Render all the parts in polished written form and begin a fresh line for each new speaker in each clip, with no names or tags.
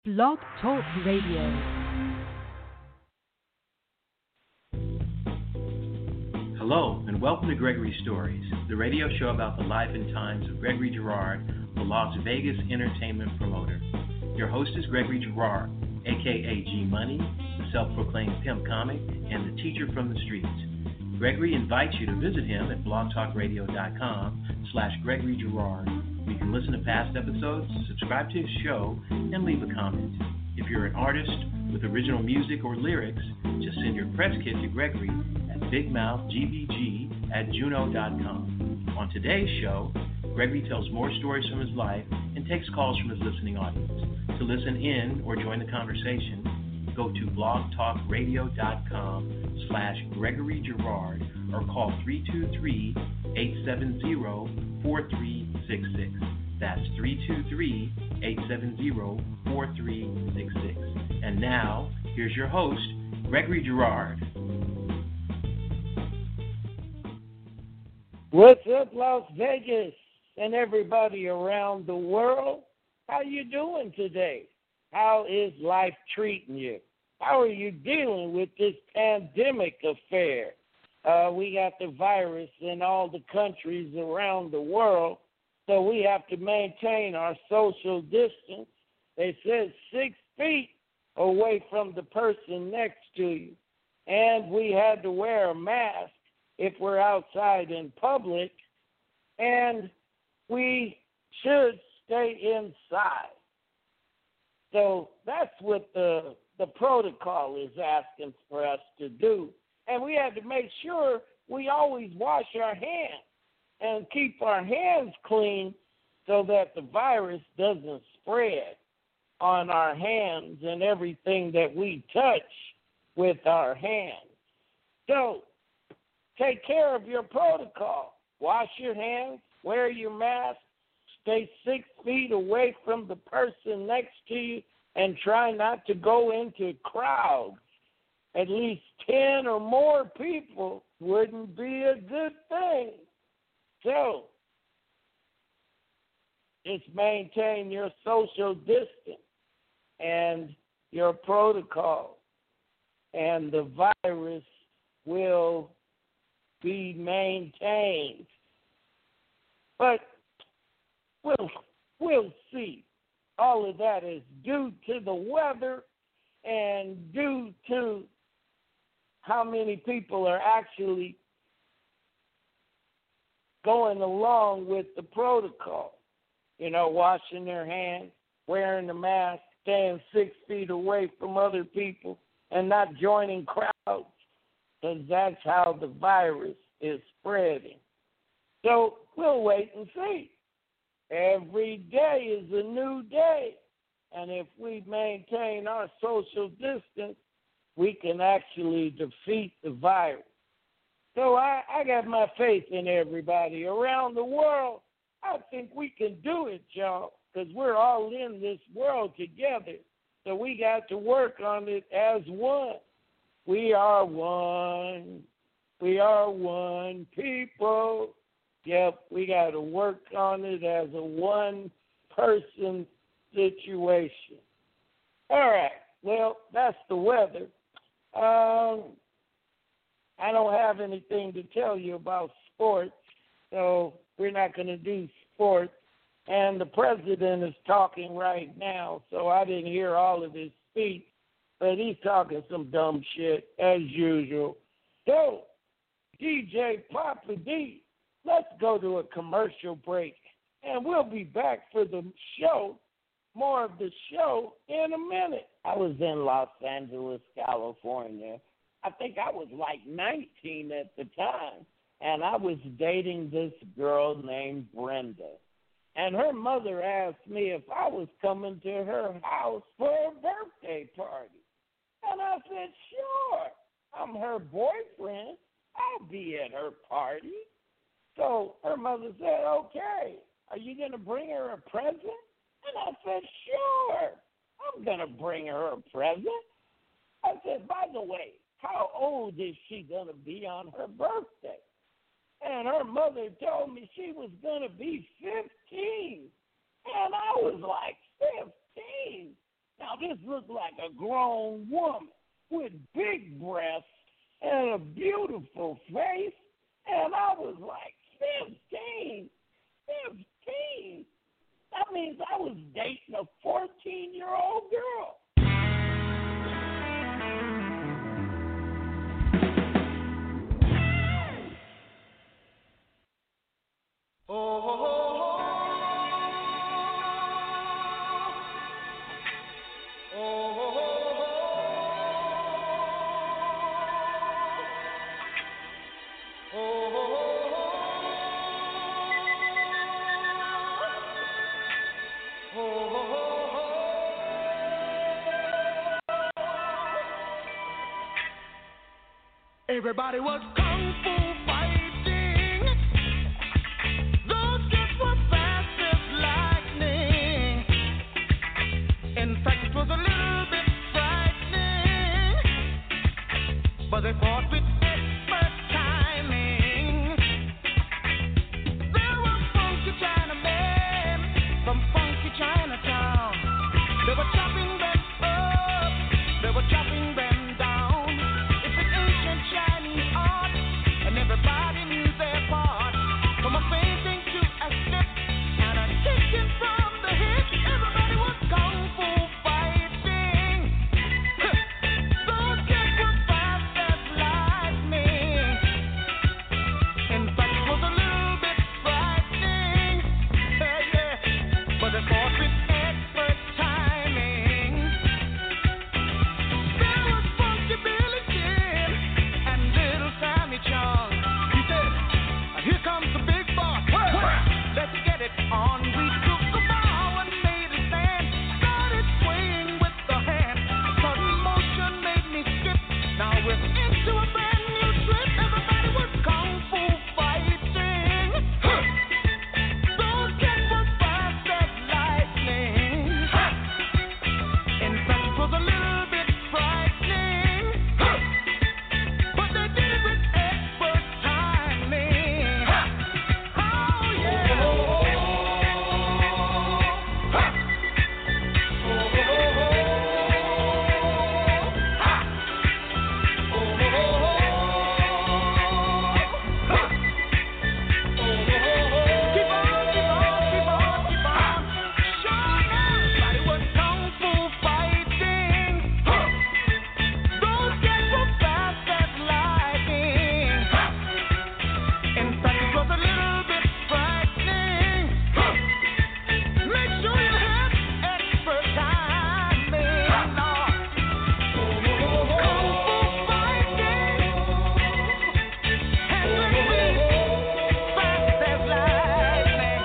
Blog Talk Radio.
Hello, and welcome to Gregory Stories, the radio show about the life and times of Gregory Girard, the Las Vegas entertainment promoter. Your host is Gregory Girard, a.k.a. G-Money, the self-proclaimed pimp comic, and the teacher from the streets. Gregory invites you to visit him at blogtalkradio.com/Gregory Girard. You can listen to past episodes, subscribe to his show, and leave a comment. If you're an artist with original music or lyrics, just send your press kit to Gregory at bigmouthgbg@juno.com. On today's show, Gregory tells more stories from his life and takes calls from his listening audience. To listen in or join the conversation, go to blogtalkradio.com/Gregory Girard or call 323-870-4366. That's 323-870-4366. And now, here's your host, Gregory Girard.
What's up, Las Vegas and everybody around the world? How you doing today? How is life treating you? How are you dealing with this pandemic affair? We got the virus in all the countries around the world, so we have to maintain our social distance. They said 6 feet away from the person next to you, and we had to wear a mask if we're outside in public, and we should stay inside. So that's what the protocol is asking for us to do. And we had to make sure we always wash our hands and keep our hands clean so that the virus doesn't spread on our hands and everything that we touch with our hands. So take care of your protocol. Wash your hands, wear your mask, stay 6 feet away from the person next to you, and try not to go into crowds. At least 10 or more people wouldn't be a good thing. So, just maintain your social distance and your protocol, and the virus will be maintained. But we'll see. All of that is due to the weather and due to how many people are actually going along with the protocol. You know, washing their hands, wearing the mask, staying 6 feet away from other people, and not joining crowds, because that's how the virus is spreading. So we'll wait and see. Every day is a new day. And if we maintain our social distance, we can actually defeat the virus. So I got my faith in everybody around the world. I think we can do it, y'all, because we're all in this world together. So we got to work on it as one. We are one. We are one people. Yep, we got to work on it as a one-person situation. All right, well, that's the weather. I don't have anything to tell you about sports, so we're not going to do sports. And the president is talking right now, so I didn't hear all of his speech, but he's talking some dumb shit as usual. So, DJ Papa D, let's go to a commercial break, and we'll be back for the show, more of the show, in a minute. I was in Los Angeles, California. I think I was like 19 at the time, and I was dating this girl named Brenda. And her mother asked me if I was coming to her house for a birthday party. And I said, sure. I'm her boyfriend. I'll be at her party. So her mother said, okay, are you going to bring her a present? And I said, sure, I'm going to bring her a present. I said, by the way, how old is she going to be on her birthday? And her mother told me she was going to be 15. And I was like, 15? Now, wow, this looked like a grown woman with big breasts and a beautiful face. And I was like, 15. That means I was dating a 14-year-old girl.
Everybody was kung fu fighting. Those kids were fast as lightning. In fact, it was a little bit frightening, but they fought with expert timing. There were funky Chinamen from funky Chinatown. They were chopping them up, they were chopping them down. It's an ancient Chinese art, and everybody knew their part. From a fainting to a slip and a kicking from the hip, everybody was kung fu fighting. Those kids were fast as lightning. In fact, it was a little bit frightening, but they fought with expert timing. There was Funky Billy Jim and Little Sammy Chung. He said, "Here comes the big boss. Let's get it on." We took a bow and made a stand. Started swaying with the hand. Sudden motion made me skip. Now we're into a brand new trip. Everybody was kung fu fighting. Those kids were fast as lightning. In fact, it was a little bit frightening, but they did it with expert timing. Oh yeah. Keep on. Sure, everybody was kung fu fighting. Those kids were fast as lightning. In fact, it was a little bit frightening. Make sure you have expert timing. Kung fu fighting. Handling me fast as lightning.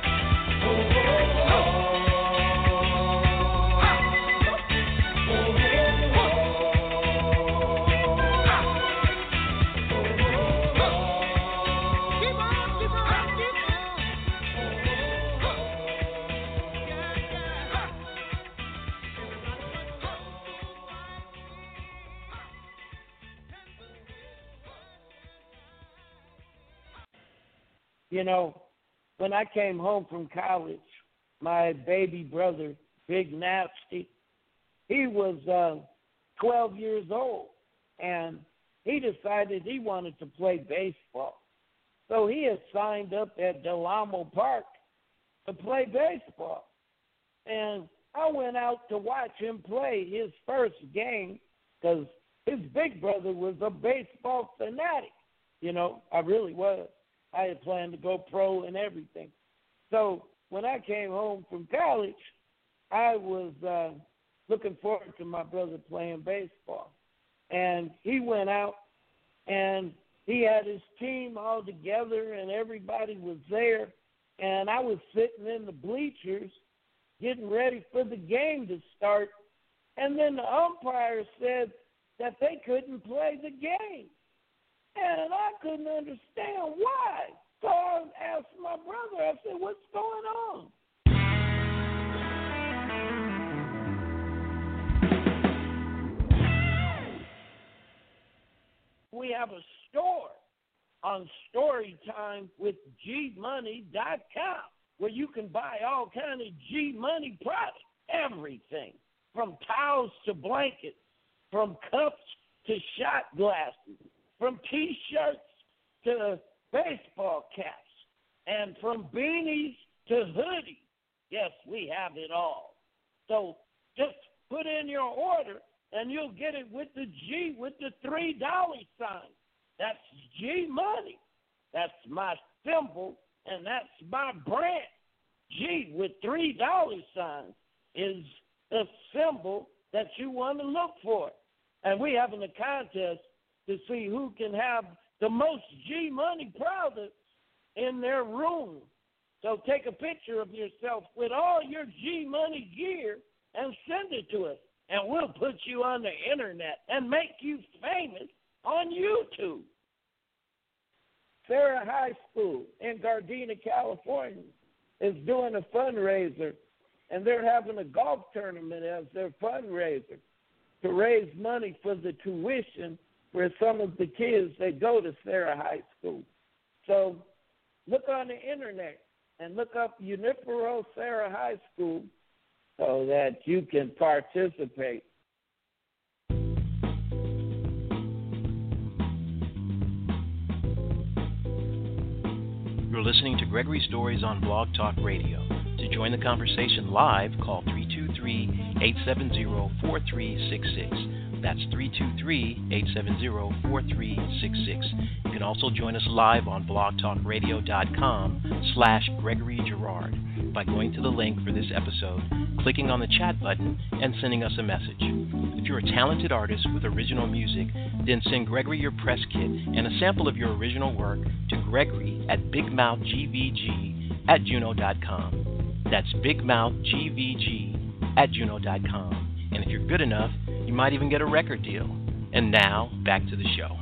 You know, when I came home from college, my baby brother, Big Nasty, he was 12 years old, and he decided he wanted to play baseball. So he had signed up at Del Amo Park to play baseball. And I went out to watch him play his first game because his big brother was a baseball fanatic. You know, I really was. I had planned to go pro and everything. So when I came home from college, I was looking forward to my brother playing baseball. And he went out, and he had his team all together, and everybody was there. And I was sitting in the bleachers getting ready for the game to start. And then the umpire said that they couldn't play the game. And I couldn't understand why. So I asked my brother, I said, "What's going on?" We have a store on Storytime with GMoney.com where you can buy all kind of G Money products, everything. from towels to blankets, from cups to shot glasses, from T-shirts to baseball caps, and from beanies to hoodies. Yes, we have it all. So just put in your order, and you'll get it with the G with the $3 sign. That's G Money. That's my symbol, and that's my brand. G with $3 signs is the symbol that you want to look for. And we're having a contest to see who can have the most G Money products in their room. So take a picture of yourself with all your G Money gear and send it to us. And we'll put you on the internet and make you famous on YouTube. Sarah High School in Gardena, California is doing a fundraiser, and they're having a golf tournament as their fundraiser to raise money for the tuition for some of the kids that go to Sarah High School. So look on the internet and look up Unipero Sarah High School so that you can participate.
You're listening to Gregory Stories on Blog Talk Radio. To join the conversation live, call 323-870-4366. That's 323-870-4366. You can also join us live on blogtalkradio.com/Gregory Girard by going to the link for this episode, clicking on the chat button, and sending us a message. If you're a talented artist with original music, then send Gregory your press kit and a sample of your original work to Gregory at bigmouthgvg@juno.com. That's bigmouthgvg@juno.com. And if you're good enough, you might even get a record deal. And now, back to the show.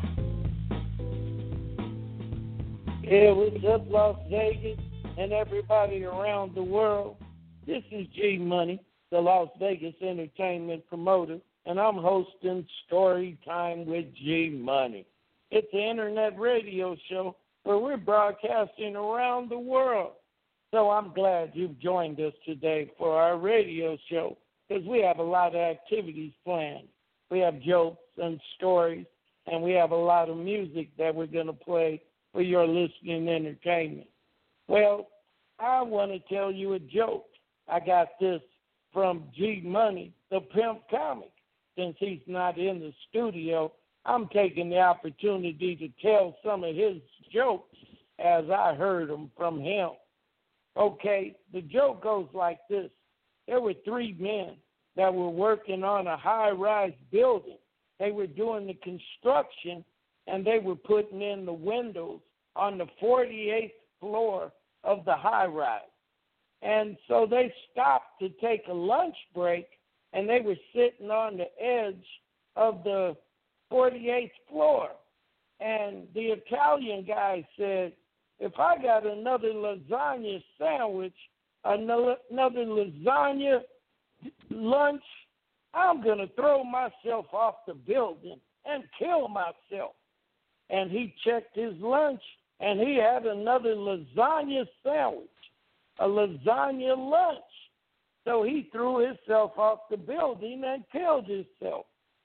Yeah, what's up, Las Vegas, and everybody around the world? This is G Money, the Las Vegas entertainment promoter, and I'm hosting Story Time with G Money. It's an internet radio show where we're broadcasting around the world. So I'm glad you've joined us today for our radio show, because we have a lot of activities planned. We have jokes and stories, and we have a lot of music that we're going to play for your listening entertainment. Well, I want to tell you a joke. I got this from G Money, the Pimp Comic. Since he's not in the studio, I'm taking the opportunity to tell some of his jokes as I heard them from him. Okay, the joke goes like this. There were three men that were working on a high-rise building. They were doing the construction, and they were putting in the windows on the 48th floor of the high-rise. And so they stopped to take a lunch break, and they were sitting on the edge of the 48th floor. And the Italian guy said, if I got another lasagna sandwich, another lasagna lunch, I'm going to throw myself off the building and kill myself. And he checked his lunch, and he had another lasagna sandwich, a lasagna lunch. So he threw himself off the building and killed himself.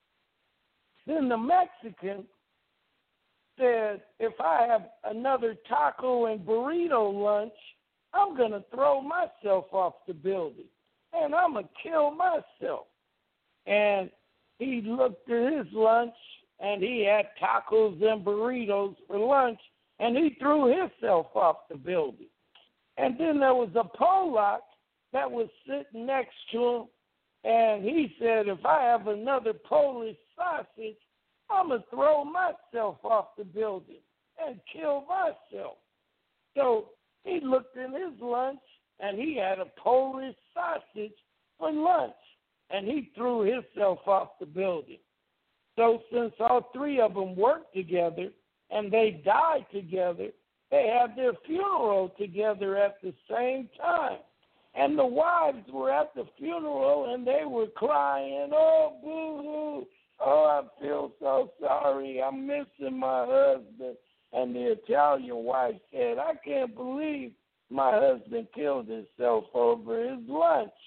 Then the Mexican said, if I have another taco and burrito lunch, I'm going to throw myself off the building, and I'm going to kill myself. And he looked at his lunch, and he had tacos and burritos for lunch, and he threw himself off the building. And then there was a Polak that was sitting next to him, and he said, if I have another Polish sausage, I'm going to throw myself off the building and kill myself. So he looked in his lunch, and he had a Polish sausage for lunch, and he threw himself off the building. So since all three of them worked together and they died together, they had their funeral together at the same time. And the wives were at the funeral, and they were crying, oh, boo-hoo, oh, I feel so sorry, I'm missing my husband. And the Italian wife said, I can't believe my husband killed himself over his lunch.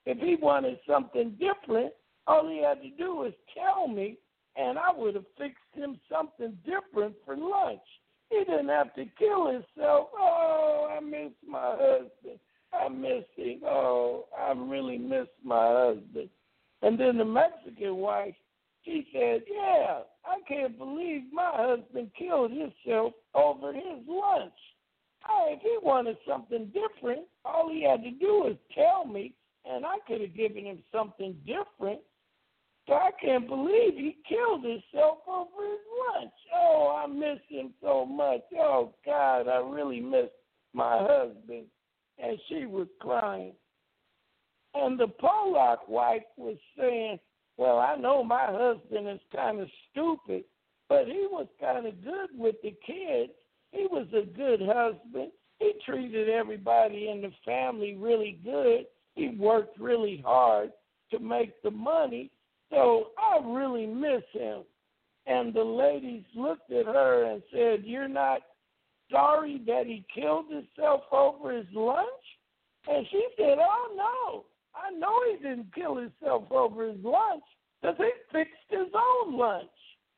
if he wanted something different, all he had to do was tell me, and I would have fixed him something different for lunch. He didn't have to kill himself. Oh, I miss my husband. I miss him. Oh, I really miss my husband. And then the Mexican wife, she said, yeah, I can't believe my husband killed himself over his lunch. If he wanted something different, all he had to do was tell me, and I could have given him something different. So I can't believe he killed himself over his lunch. Oh, I miss him so much. Oh, God, I really miss my husband. And she was crying. And the Pollock wife was saying, well, I know my husband is kind of stupid, but he was kind of good with the kids. He was a good husband. He treated everybody in the family really good. He worked really hard to make the money. So I really miss him. And the ladies looked at her and said, you're not sorry that he killed himself over his lunch? And she said, oh, no. I know he didn't kill himself over his lunch because he fixed his own lunch.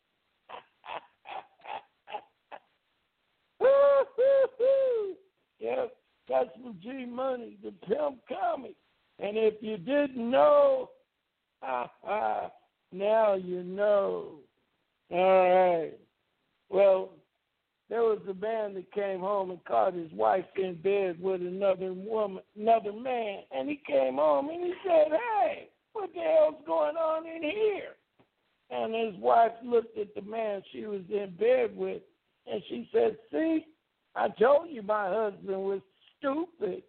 Yep, that's from G Money, the Pimp Comic. And if you didn't know, now you know. All right. Well, there was a man that came home and caught his wife in bed with another man. And he came home and he said, hey, what the hell's going on in here? And his wife looked at the man she was in bed with, and she said, see, I told you my husband was stupid.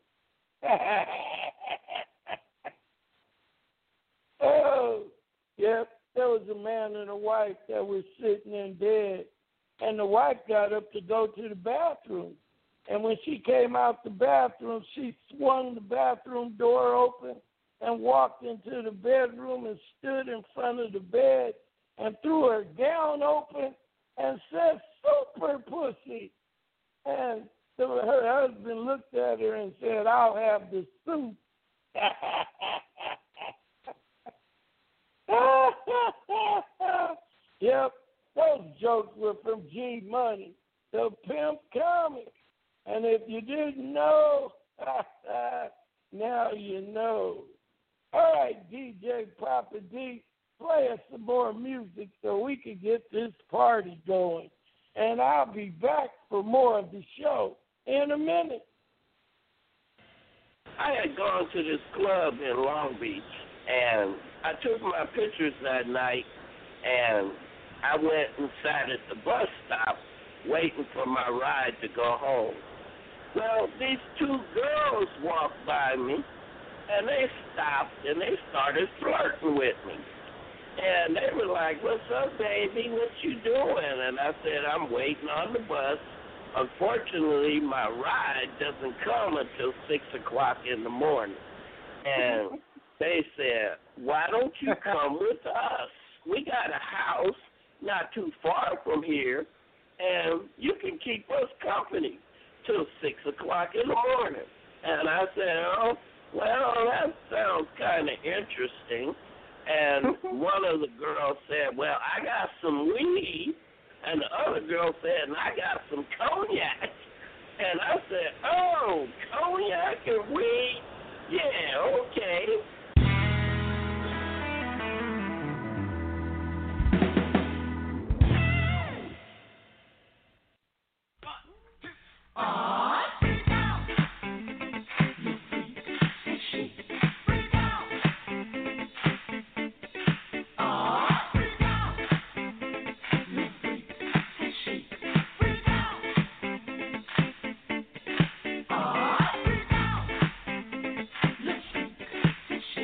Oh, yep, there was a man and a wife that was sitting in bed, and the wife got up to go to the bathroom. And when she came out the bathroom, she swung the bathroom door open and walked into the bedroom and stood in front of the bed and threw her gown open and said, super pussy. And her husband looked at her and said, I'll have the soup. Yep, those jokes were from G Money, the Pimp Comic. And if you didn't know, now you know. All right, DJ Papa D, play us some more music so we can get this party going. And I'll be back for more of the show in a minute.
I had gone to this club in Long Beach, and I took my pictures that night, and I went inside at the bus stop waiting for my ride to go home. Well, these two girls walked by me, and they stopped, and they started flirting with me. And they were like, what's up, baby? What you doing? And I said, I'm waiting on the bus. Unfortunately, my ride doesn't come until 6 o'clock in the morning. And they said, why don't you come with us? We got a house not too far from here, and you can keep us company till 6 o'clock in the morning. And I said, oh, well, that sounds kind of interesting. And one of the girls said, well, I got some weed. And the other girl said, and I got some cognac. And I said, oh, cognac and weed? Yeah, okay.
Let's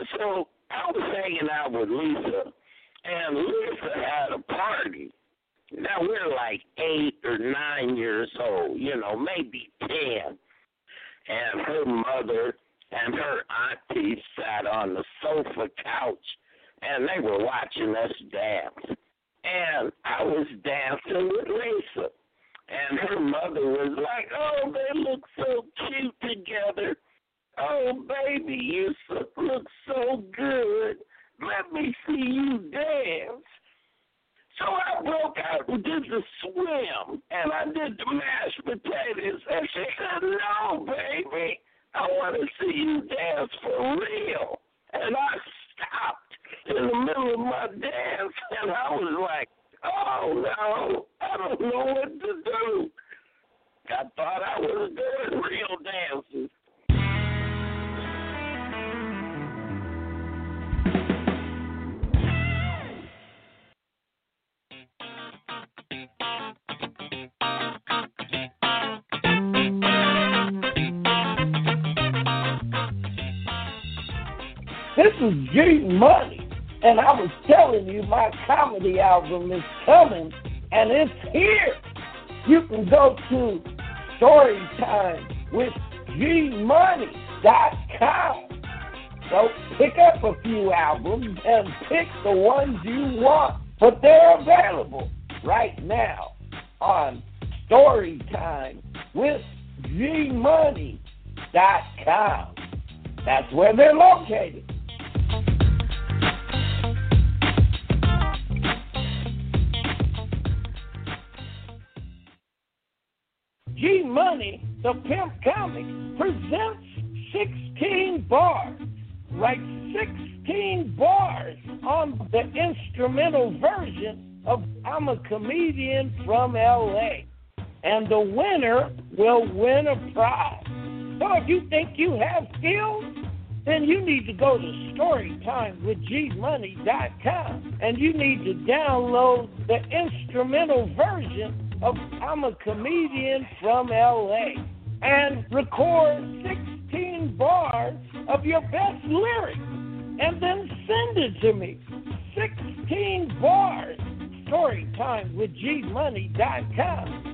So I was hanging out with Lisa, and Lisa had a party. Now we're like 8 or 9 years old, maybe 10. And her mother and her auntie sat on the sofa couch, and they were watching us dance. And I was dancing with Lisa. And her mother was like, oh, they look so cute together. Oh, baby, you look so good. Let me see you dance. So I broke out and did the swim, and I did the mashed potatoes. And she said, no, baby, I want to see you dance for real. And I stopped in the middle of my dance, and I was like, oh, no, I don't know what to do. I thought I was doing real dances.
This is G Money, and I was telling you my comedy album is coming, and it's here. You can go to StorytimeWithGMoney.com. So pick up a few albums and pick the ones you want, but they're available right now on StorytimeWithGMoney.com. That's where they're located. G Money, the Pimp Comic, presents 16 bars. Write 16 bars on the instrumental version of I'm a Comedian from L.A. And the winner will win a prize. So if you think you have skills, then you need to go to StorytimeWithGMoney.com and you need to download the instrumental version of I'm a Comedian from L.A. and record 16 bars of your best lyrics and then send it to me. 16 bars. StorytimeWithGMoney.com.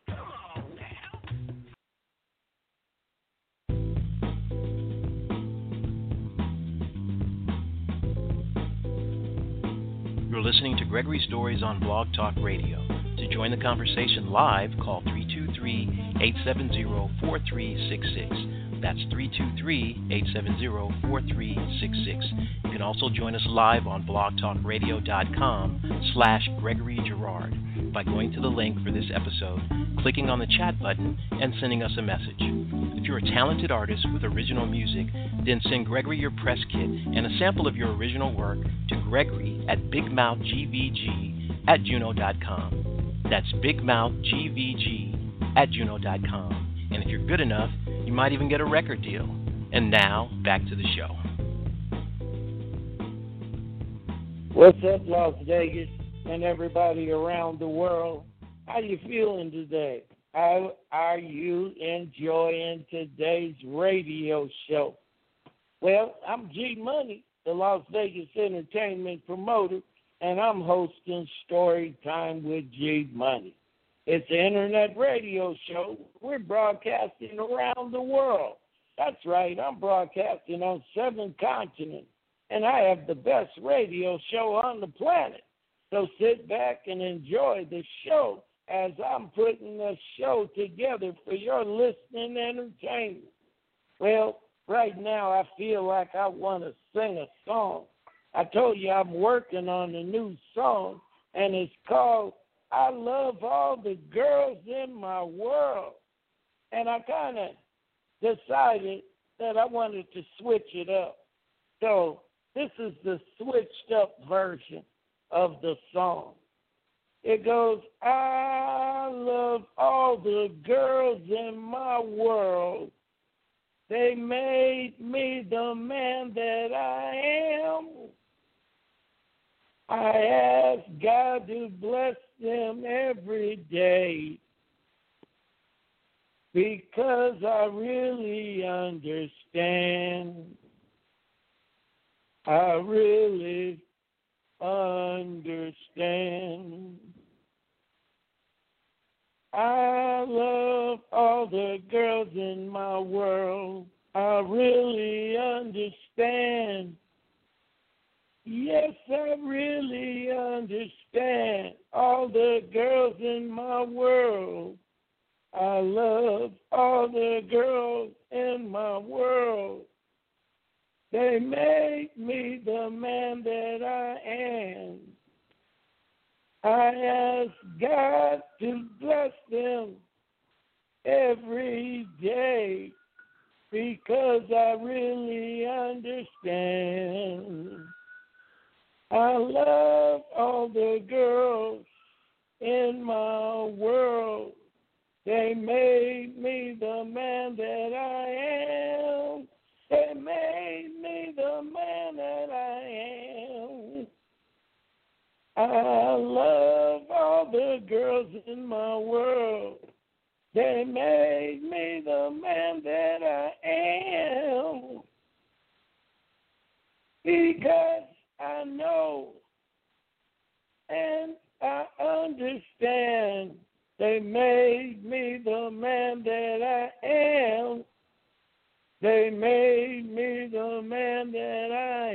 You're listening to Gregory Stories on Blog Talk Radio. To join the conversation live, call 323-870-4366. That's 323-870-4366. You can also join us live on blogtalkradio.com/Gregory Girard by going to the link for this episode, clicking on the chat button, and sending us a message. If you're a talented artist with original music, then send Gregory your press kit and a sample of your original work to Gregory at bigmouthgvg@juno.com. That's bigmouthgvg@juno.com. And if you're good enough, you might even get a record deal. And now, back to the show.
What's up, Las Vegas, and everybody around the world? How you feeling today? How are you enjoying today's radio show? Well, I'm G Money, the Las Vegas entertainment promoter, and I'm hosting Storytime with G Money. It's an internet radio show. We're broadcasting around the world. That's right, I'm broadcasting on 7 continents, and I have the best radio show on the planet. So sit back and enjoy the show as I'm putting the show together for your listening entertainment. Well, right now I feel like I want to sing a song. I told you I'm working on a new song, and it's called I Love All the Girls in My World. And I kind of decided that I wanted to switch it up. So this is the switched up version of the song. It goes, I love all the girls in my world. They made me the man that I am. I ask God to bless them every day because I really understand I really understand. I love all the girls in my world. I really understand. Yes, I really understand all the girls in my world. I love all the girls in my world. They make me the man that I am. I ask God to bless them every day because I really understand. I love all the girls in my world. They made me the man that I am. They made me the man that I am. I love all the girls in my world. They made me the man that I am. Because I know and I understand. They made me the man that I am. They made me the man that I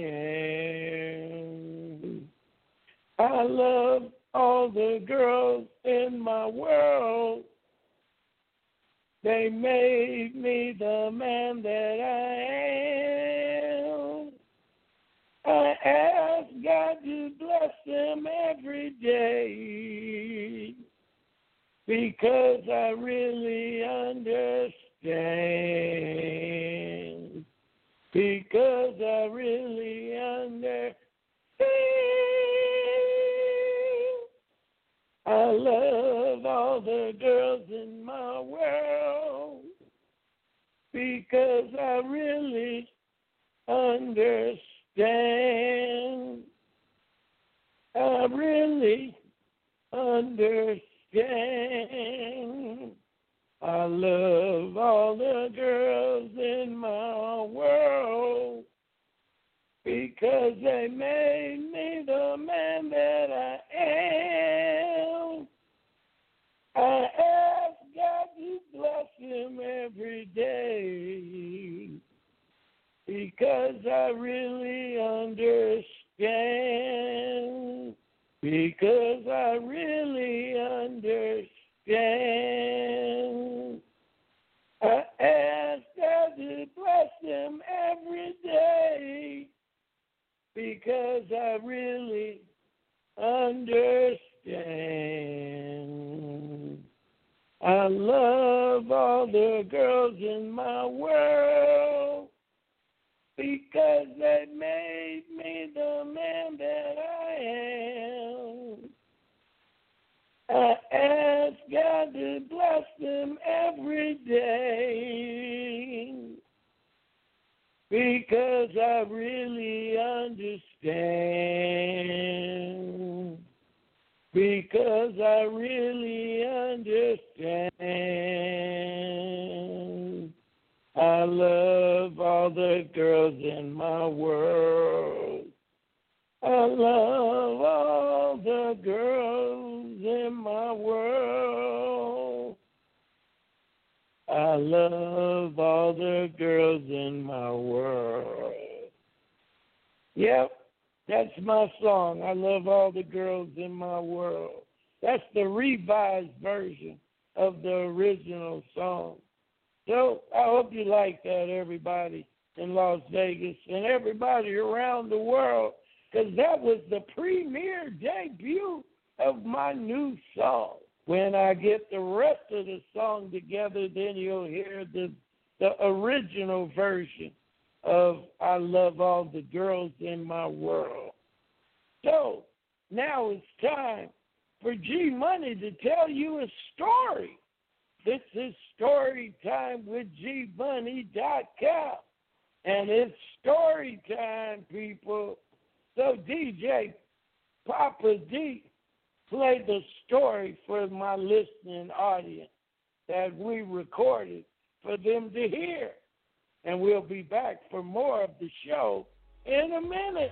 am. I love all the girls in my world. They made me the man that I am. I ask God to bless them every day because I really understand. Because I really understand. I love all the girls in my world because I really understand. I really understand. I love all the girls in my world because they made me the man that I am. I ask God to bless him every day because I really understand. Because I really understand. I ask God to bless him every day because I really understand. I love all the girls in my world because they made me the man that I am. I ask God to bless them every day because I really understand. Because I really understand. I love all the girls in my world. I love all the girls in my world. I love all the girls in my world. Yep, that's my song. I love all the girls in my world. That's the revised version of the original song. So I hope you like that, everybody in Las Vegas and everybody around the world, because that was the premiere debut of my new song. When I get the rest of the song together, then you'll hear the original version of I Love All the Girls in My World. So now it's time for G Money to tell you a story. This is Story Time with GMoney.com. And it's story time, people. So DJ Papa D, play the story for my listening audience that we recorded for them to hear. And we'll be back for more of the show in a minute.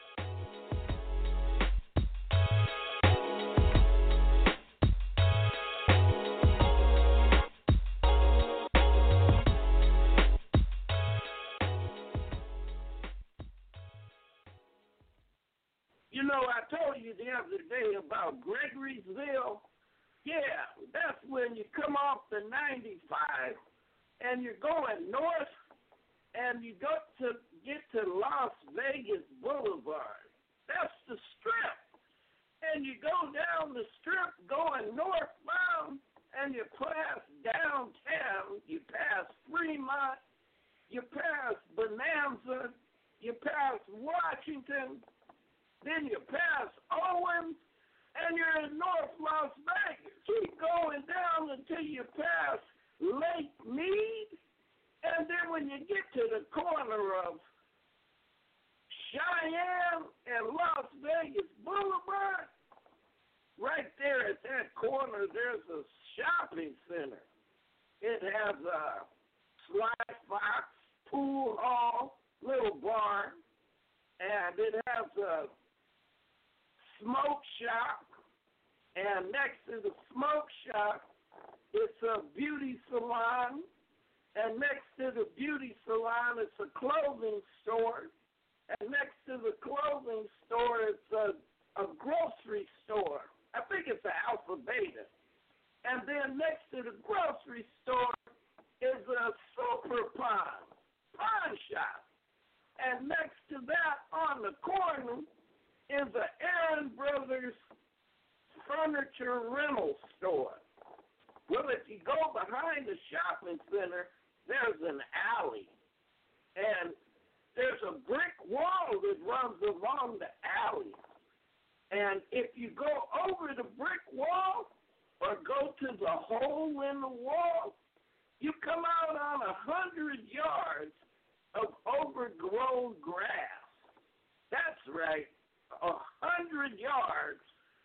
You know, I told you the other day about Gregory'sville. Yeah, that's when you come off the 95 and you're going north and you go to get to Las Vegas Boulevard. That's the Strip. And you go down the Strip going northbound and you pass downtown, you pass Fremont, you pass Bonanza, you pass Washington, then you pass Owens, and you're in North Las Vegas. Keep going down until you pass Lake Mead, and then when you get to the corner of Cheyenne and Las Vegas Boulevard, right there at that corner, there's a shopping center. It has a Sly Fox, pool hall, little bar, and it has a smoke shop, and next to the smoke shop, it's a beauty salon, and next to the beauty salon, it's a clothing store, and next to the clothing store, it's a grocery store. I think it's an Alpha Beta. And then next to the grocery store is a super pawn shop. And next to that on the corner is an Aaron Brothers furniture rental store. Well, if you go behind the shopping center, there's an alley. And there's a brick wall that runs along the alley. And if you go over the brick wall or go to the hole in the wall, you come out on 100 yards of overgrown grass. That's right. 100 yards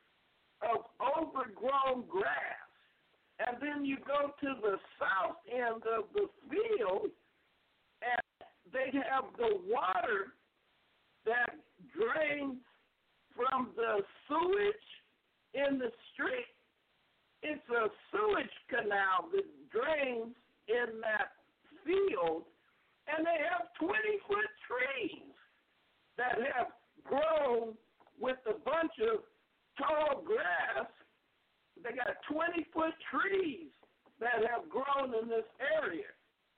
of overgrown grass. And then you go to the south end of the field, and they have the water that drains from the sewage in the street. It's a sewage canal that drains in that field, and they have 20-foot trees that have grown with a bunch of tall grass. They got 20-foot trees that have grown in this area.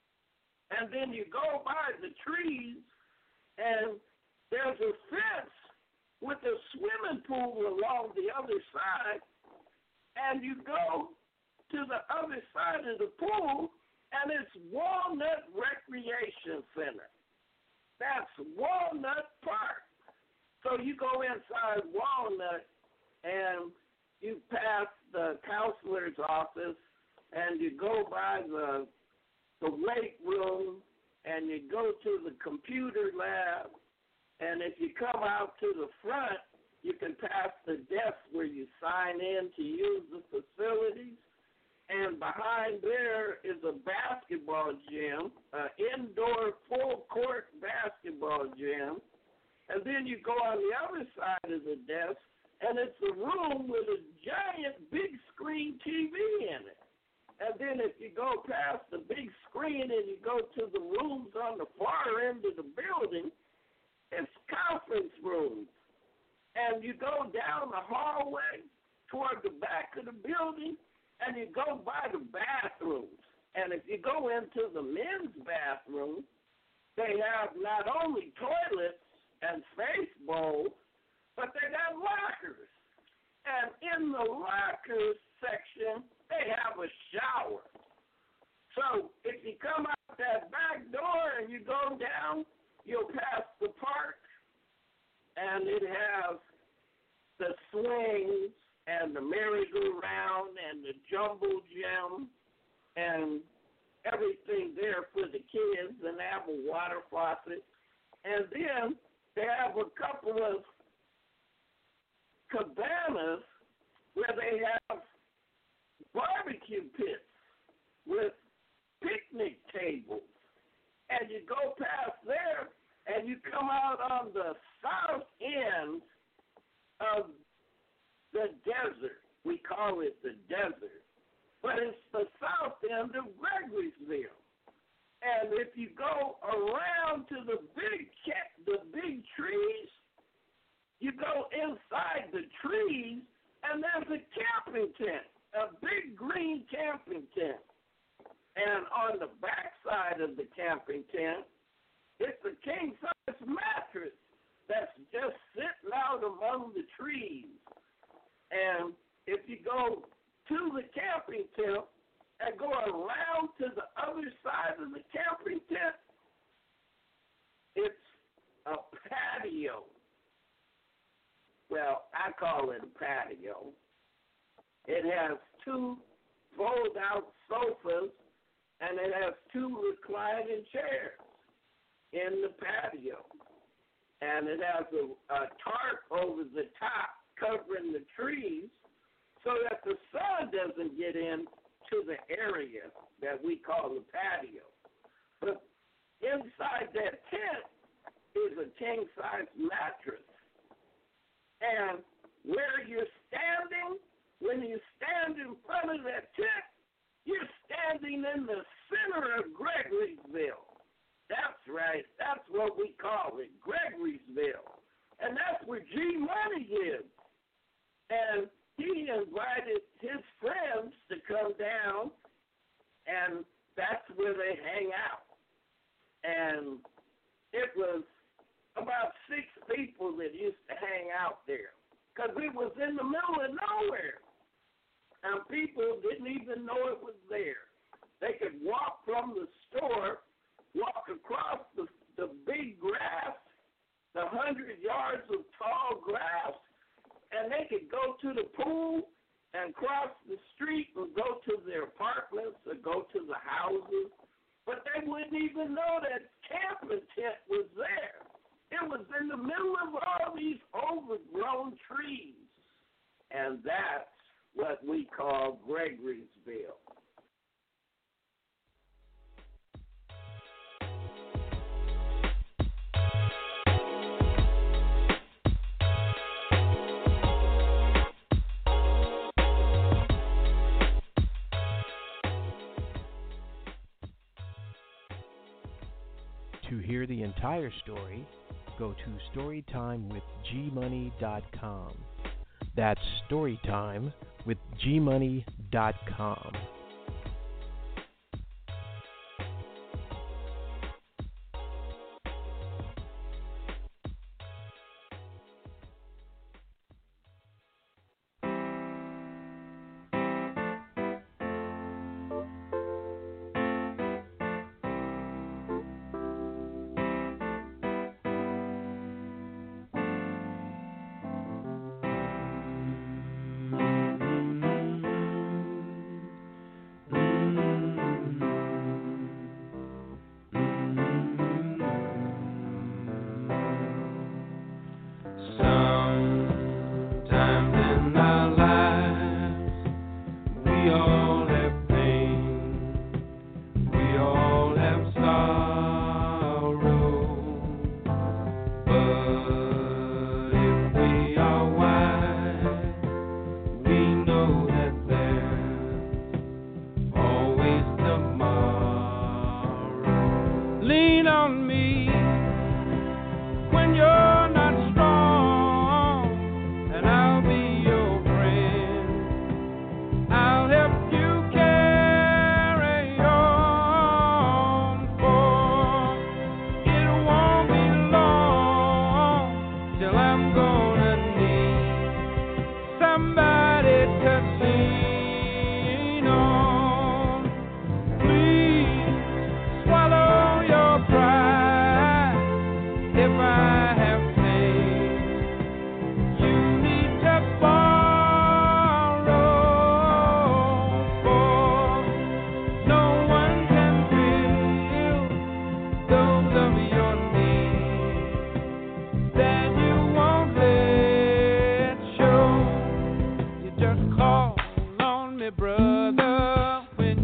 And then you go by the trees, and there's a fence with a swimming pool along the other side, and you go to the other side of the pool, and it's Walnut Recreation Center. That's Walnut Park. So you go inside Walnut, and you pass the counselor's office, and you go by the weight room, and you go to the computer lab, and if you come out to the front, you can pass the desk where you sign in to use the facilities. And behind there is a basketball gym, an indoor full-court basketball gym. And then you go on the other side of the desk, and it's a room with a giant big screen TV in it. And then if you go past the big screen and you go to the rooms on the far end of the building, it's conference rooms. And you go down the hallway toward the back of the building, and you go by the bathrooms. And if you go into the men's bathroom, they have not only toilets and face bowls, but they got lockers. And in the lockers section, they have a shower. So if you come out that back door and you go down, you'll pass the park, and it has the swings and the merry-go-round and the jumbo gym and everything there for the kids, and they have a water faucet. And then they have a couple of cabanas where they have barbecue pits with picnic tables. And you go past there, and you come out on the south end of the desert. We call it the desert, but it's the south end of Gregory'sville. And if you go around to the big trees, you go inside the trees, and there's a camping tent, a big green camping tent. And on the back side of the camping tent, it's a king-size mattress that's just sitting out among the trees. And if you go to the camping tent and go around to the other side of the camping tent, it's a patio. Well, I call it a patio. It has 2 fold-out sofas, and it has 2 reclining chairs in the patio. And it has a tarp over the top covering the trees so that the sun doesn't get into the area that we call the patio. But inside that tent is a king-size mattress. And where you're standing, when you stand in front of that tent, you're standing in the center of Gregory'sville. That's right. That's what we call it, Gregory'sville. And that's where G Money is. And he invited his friends to come down, and that's where they hang out. And it was about 6 people that used to hang out there because it was in the middle of nowhere. And people didn't even know it was there. They could walk from the store, walk across the big grass, the 100 yards of tall grass, and they could go to the pool and cross the street and go to their apartments or go to the houses. But they wouldn't even know that camping tent was there. It was in the middle of all these overgrown trees. And that's what we call Gregory'sville.
To hear the entire story, go to StorytimeWithGMoney.com. That's StorytimeWithGMoney.com.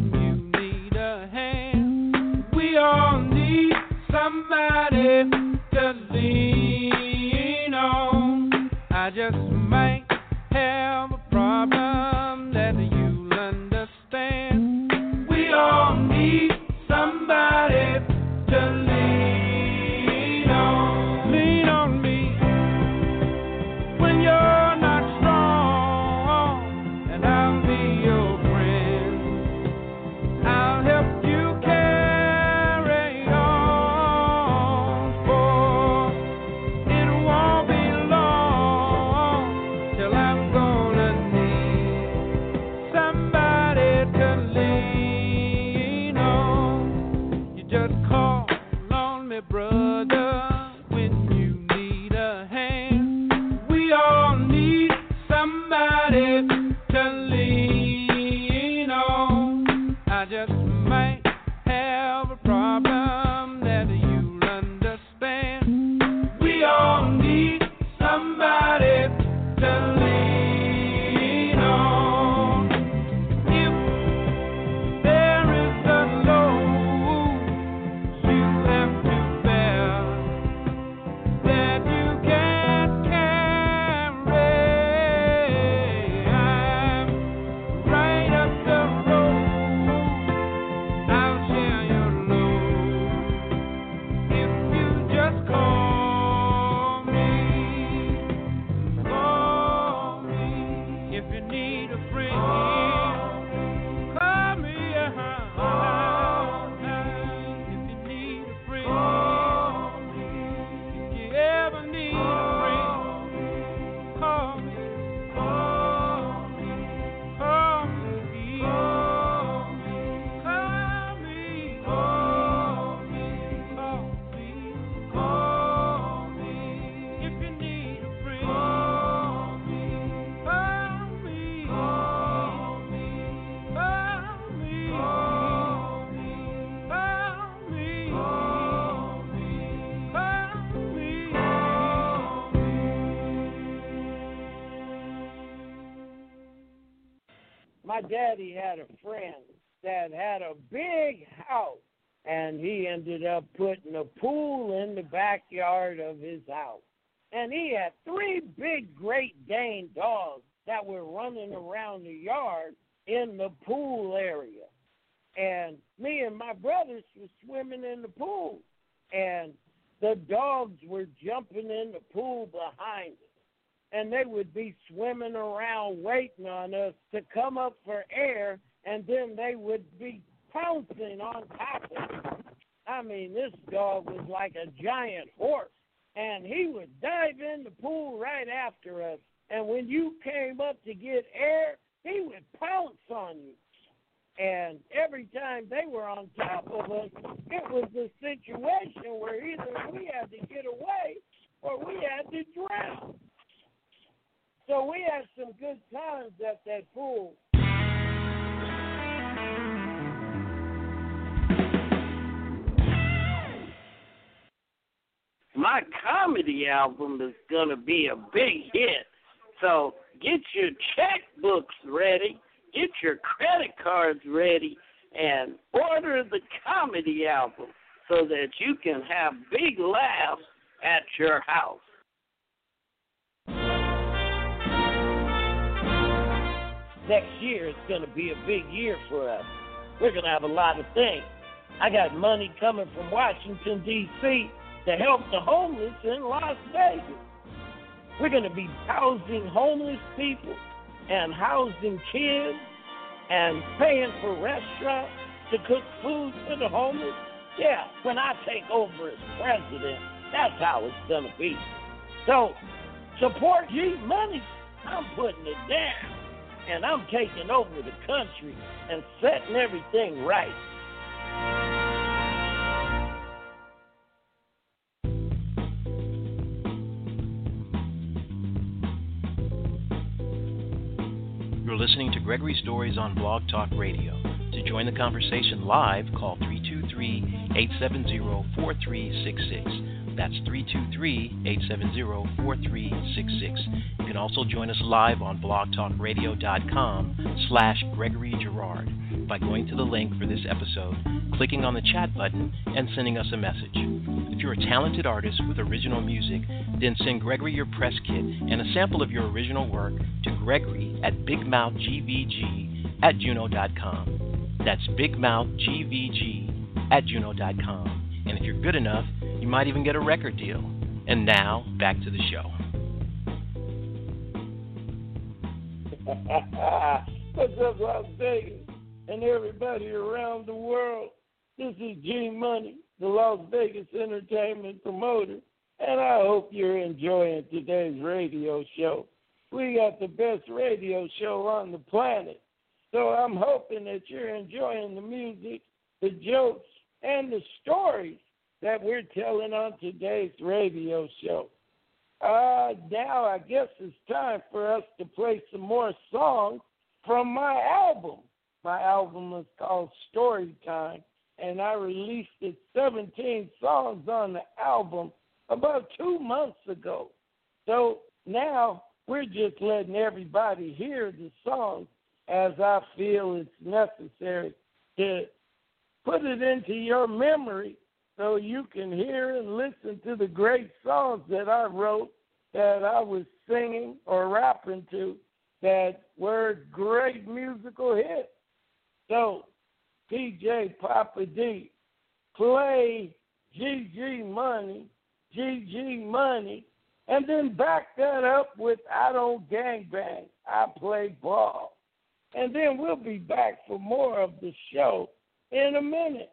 We all need somebody
to lean on. I just might have a problem that you'll understand. We all need somebody to lean on. Lean on me when you're not strong, and I'll be your friend. I'll help you carry on, for it won't be long till I'm gonna need somebody to lean on. You just call on me, brother, when you need a hand. We all need somebody to lean on. I just might have a problem that you'll understand. We all need somebody to lean on. If there is a load you have to bear that you can't carry, I'm right up the road. I'll share your load if you just call me. Call me if you need a friend. Call me if you need a friend. If you ever need a friend, call me. Call me. Call me. Call me. Call me. If you need a friend, call me. Call me. Call me.
My daddy had a friend that had a big house, and he ended up putting a pool in the backyard of his house. And he had 3 big Great Dane dogs that were running around the yard in the pool area. And me and my brothers were swimming in the pool, and the dogs were jumping in the pool behind us. And they would be swimming around waiting on us to come up for air, and then they would be pouncing on top of us. I mean, this dog was like a giant horse, and he would dive in the pool right after us. And when you came up to get air, he would pounce on you. And every time they were on top of us, it was a situation where either we had to get away or we had to drown. So we had some good times at that pool.
My comedy album is going to be a big hit. So get your checkbooks ready, get your credit cards ready, and order the comedy album so that you can have big laughs at your house.
Next year is going to be a big year for us. We're going to have a lot of things. I got money coming from Washington, D.C. to help the homeless in Las Vegas. We're going to be housing homeless people and housing kids and paying for restaurants to cook food for the homeless. Yeah, when I take over as president, that's how it's going to be. So, support G Money. I'm putting it down. And I'm taking over the country and setting everything right.
You're listening to Gregory Stories on Blog Talk Radio. To join the conversation live, call 323-643-9790. 323-870-4366. That's 323-870-4366. You can also join us live on blogtalkradio.com/Gregory Girard by going to the link for this episode, clicking on the chat button, and sending us a message. If you're a talented artist with original music, then send Gregory your press kit and a sample of your original work to Gregory at bigmouthgvg@juno.com. That's bigmouthgvg@juno.com. And if you're good enough, you might even get a record deal. And now, back to the show.
What's up, Las Vegas, and everybody around the world? This is G Money, the Las Vegas entertainment promoter, and I hope you're enjoying today's radio show. We got the best radio show on the planet, so I'm hoping that you're enjoying the music, the jokes, and the stories that we're telling on today's radio show. Now I guess it's time for us to play some more songs from my album. My album is called Storytime, and I released it 17 songs on the album about 2 months ago. So now we're just letting everybody hear the songs as I feel it's necessary to put it into your memory so you can hear and listen to the great songs that I wrote, that I was singing or rapping to, that were great musical hits. So, DJ Papa D, play GG Money, and then back that up with I Don't Gangbang, I Play Ball. And then we'll be back for more of the show in a minute.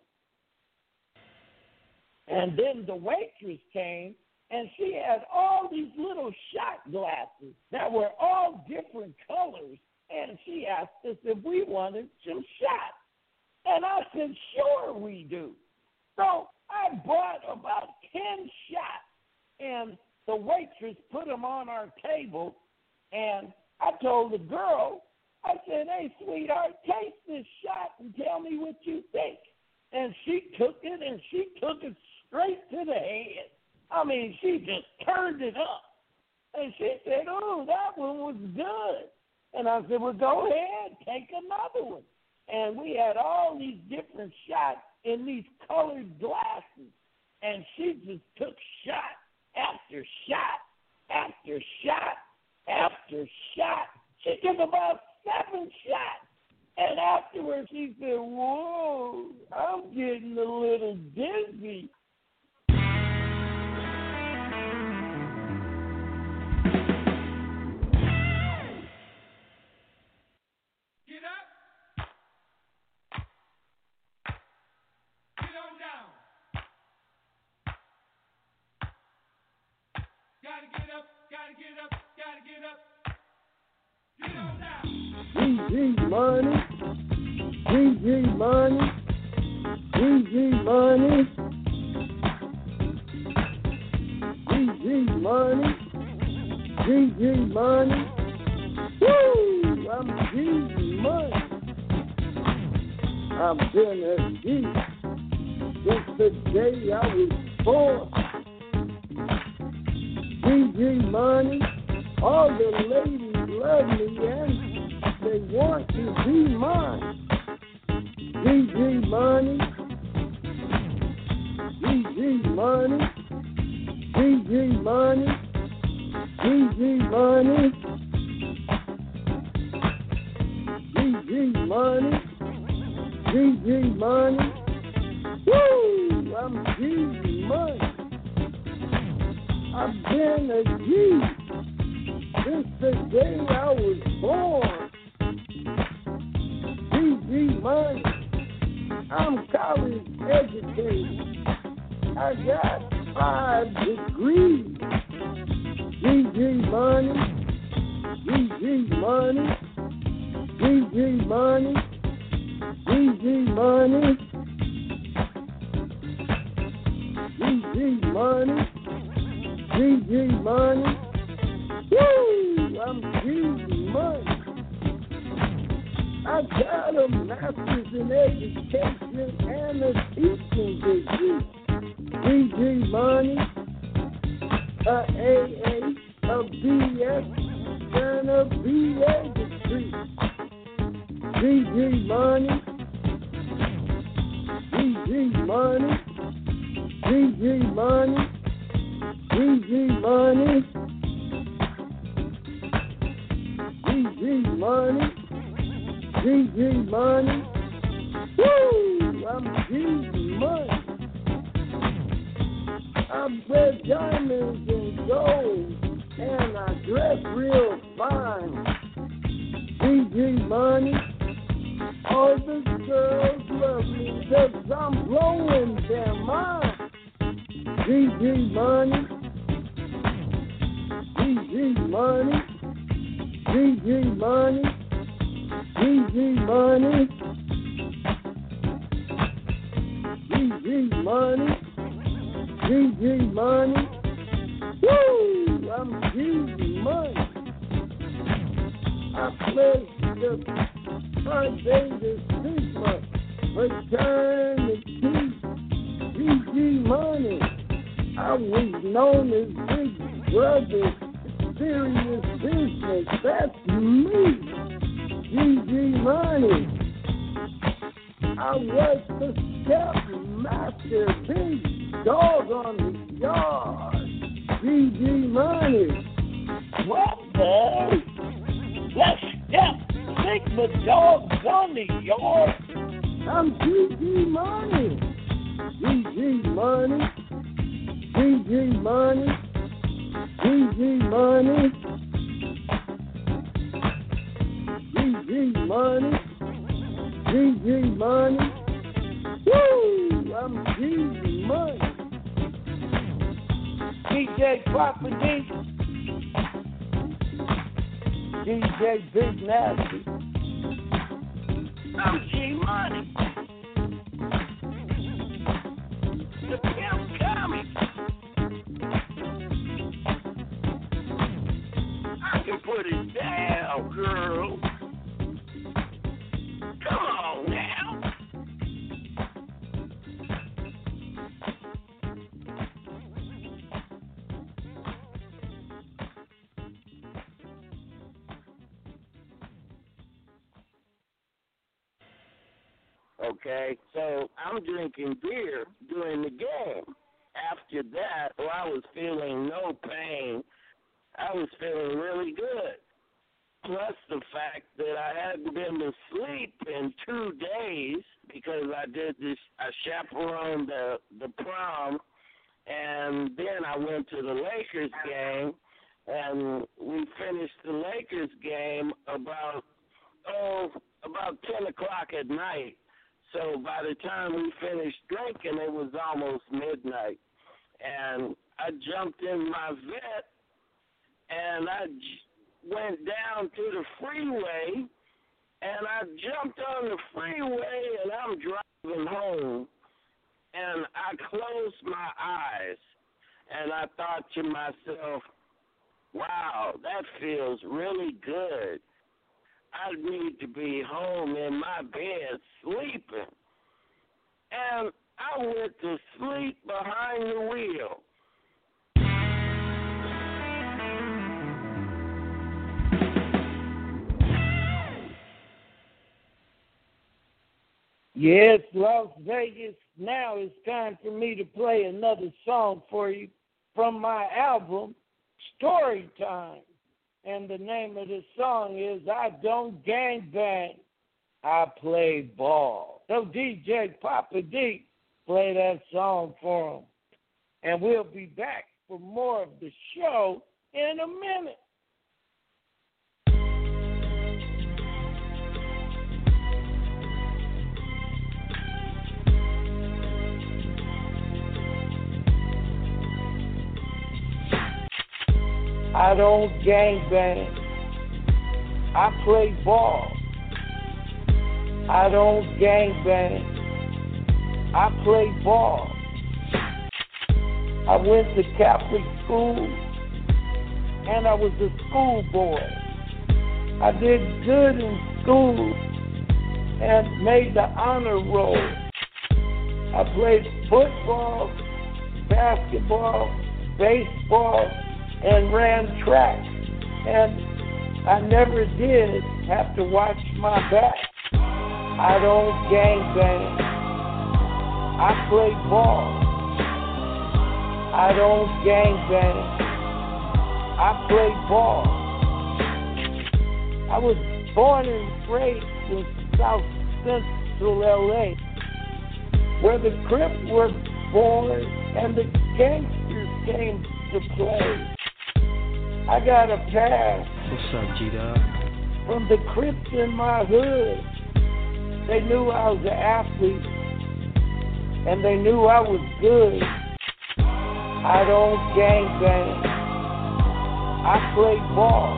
And then the waitress came, and she had all these little shot glasses that were all different colors, and she asked us if we wanted some shots. And I said, sure we do. So I bought about 10 shots, and the waitress put them on our table, and I told the girl, I said, hey, sweetheart, taste this shot and tell me what you think. And she took it, and she took it straight to the head. I mean, she just turned it up. And she said, oh, that one was good. And I said, well, go ahead, take another one. And we had all these different shots in these colored glasses. And she just took shot after shot after shot after shot. She took about 7 shots. And afterwards she said, whoa, I'm getting a little dizzy.
Get up. Get on down. Gotta get up, gotta get up, gotta get up. Get on down.
GG Money, GG Money, GG Money, GG Money, GG Money. Woo! I'm GG Money. I've been a G since the day I was born. GG Money, all the ladies love me and they want to be mine. GG Money, GG Money, GG Money, GG Money, GG Money, GG Money. Woo! I'm GG Money. I've been a G since the day I was born. GG Money. I'm college educated. I got 5 degrees. GG Money. GG Money. GG Money. GG Money. GG Money. GG Money. Woo! I'm GG Money. I got a master's in education and a teaching degree. DG Money, a AA, a BS, and a BA degree. DG Money, DG Money, DG Money, DG Money, DG Money, DG Money. Woo! I'm DG Money. I wear diamonds and gold, and I dress real fine. DG Money. All the girls love me 'cause I'm blowing their mind. DG Money, DG Money, DG Money, DG Money, DG Money, DG Money. Woo! I'm DG Money. I play the Sunday Sigma, fraternity, DG Money. I was known as Big Brother, serious business. That's me, DG Money. I was the stepmaster, big dog on the yard, DG Money. What the? Let's step. Sigma dogs on the yard. I'm DG Money. DG Money. DG Money. DG Money. DG Money. DG Money. Woo! I'm DG Money. DJ Papa D. DJ Big Nasty. I'm G Money. The Pimp Comic. I can put it down, girl. Come on now. Okay, so I'm drinking beer during the game. After that, I was feeling no pain. I was feeling really good. Plus the fact that I hadn't been to sleep in 2 days because I chaperoned the prom, and then I went to the Lakers game, and we finished the Lakers game about 10 o'clock at night. So by the time we finished drinking, it was almost midnight. And I jumped in my vet, and I went down to the freeway, and I jumped on the freeway, and I'm driving home. And I closed my eyes, and I thought to myself, wow, that feels really good. I need to be home in my bed sleeping. And I went to sleep behind the wheel. Yes, Las Vegas. Now it's time for me to play another song for you from my album, Storytime. And the name of the song is I Don't Gangbang, I Play Ball. So DJ Papa D, play that song for him. And we'll be back for more of the show in a minute. I don't gangbang, I play ball. I don't gangbang, I play ball. I went to Catholic school, and I was a schoolboy. I did good in school, and made the honor roll. I played football, basketball, baseball, and ran track. And I never did have to watch my back. I don't gangbang. I play ball. I don't gangbang. I play ball. I was born and raised in South Central LA, where the Crips were born and the gangsters came to play. I got a pass.
What's up, G-Dog?
From the Crips in my hood. They knew I was an athlete, and they knew I was good. I don't gangbang. I play ball.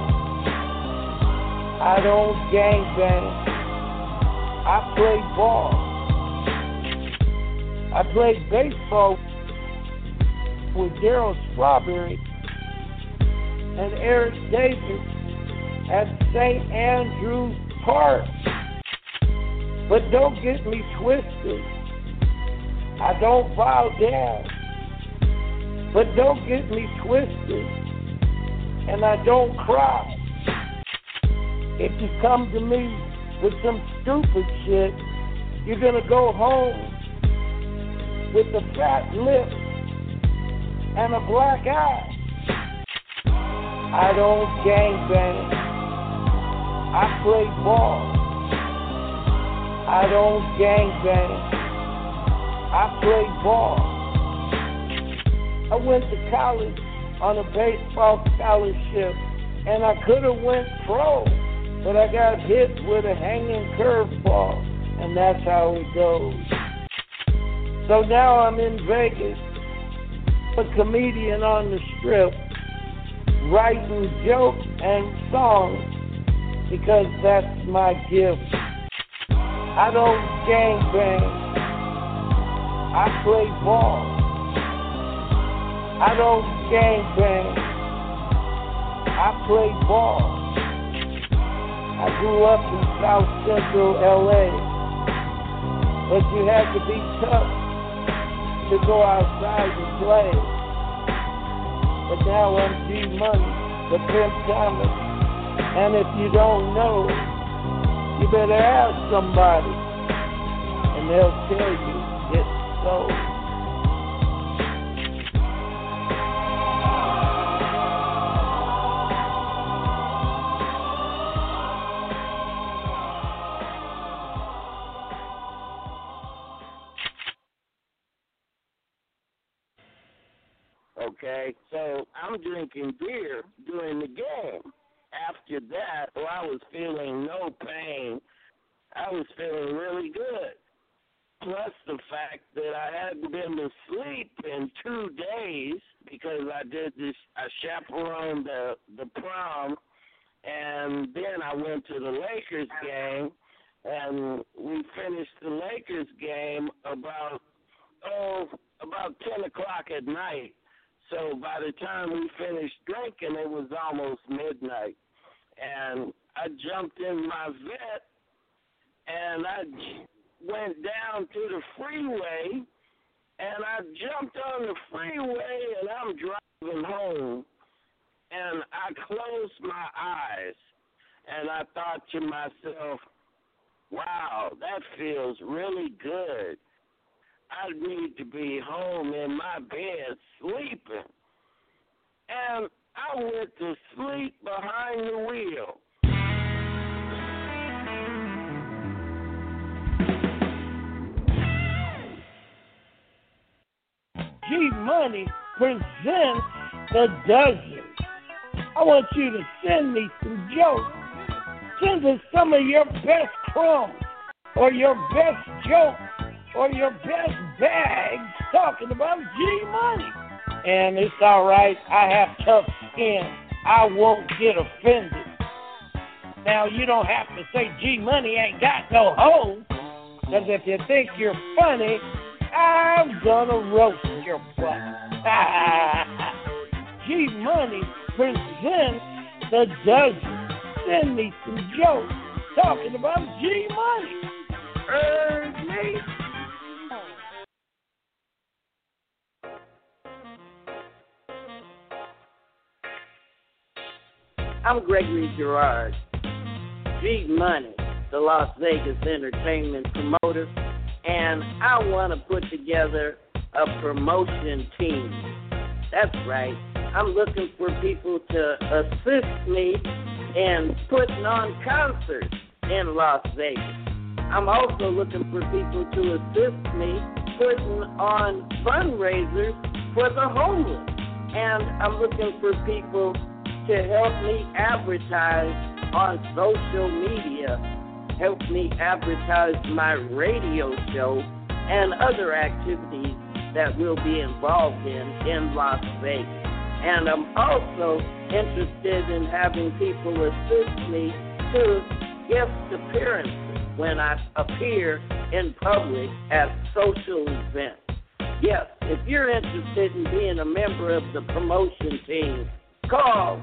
I don't gangbang. I play ball. I played baseball with Darryl Strawberry and Eric Davis at St. Andrews Park. But don't get me twisted. I don't bow down. But don't get me twisted. And I don't cry. If you come to me with some stupid shit, you're gonna go home with a fat lip and a black eye. I don't gangbang. I play ball. I don't gangbang. I play ball. I went to college on a baseball scholarship, and I could have went pro, but I got hit with a hanging curveball, and that's how it goes. So now I'm in Vegas, a comedian on the Strip, writing jokes and songs because that's my gift. I don't gangbang. I play ball. I don't gangbang. I play ball. I grew up in South Central LA, but you had to be tough to go outside and play. But now I'm G-Money, the Pimp Thomas, and if you don't know, you better ask somebody, and they'll tell you it's so.
Okay, so I'm drinking beer during the game. After that, I was feeling no pain. I was feeling really good. Plus the fact that I hadn't been to sleep in 2 days because I chaperoned the prom, and then I went to the Lakers game, and we finished the Lakers game about 10 o'clock at night. So by the time we finished drinking, it was almost midnight. And I jumped in my vet, and I went down to the freeway, and I jumped on the freeway, and I'm driving home. And I closed my eyes, and I thought to myself, wow, that feels really good. I need to be home in my bed sleeping. And I went to sleep behind the wheel.
G-Money presents The Dozen. I want you to send me some jokes. Send us some of your best crumbs, or your best jokes, or your best bags talking about G-Money. And it's all right. I have tough skin. I won't get offended. Now, you don't have to say G-Money ain't got no hoes, because if you think you're funny, I'm gonna roast your butt. G-Money presents The Dozen. Send me some jokes talking about G-Money. heard me? I'm Gregory Girard, G Money, the Las Vegas entertainment promoter, and I want to put together a promotion team. That's right. I'm looking for people to assist me in putting on concerts in Las Vegas. I'm also looking for people to assist me putting on fundraisers for the homeless. And I'm looking for people to help me advertise on social media, help me advertise my radio show and other activities that we'll be involved in Las Vegas. And I'm also interested in having people assist me to guest appearances when I appear in public at social events. Yes, if you're interested in being a member of the promotion team, call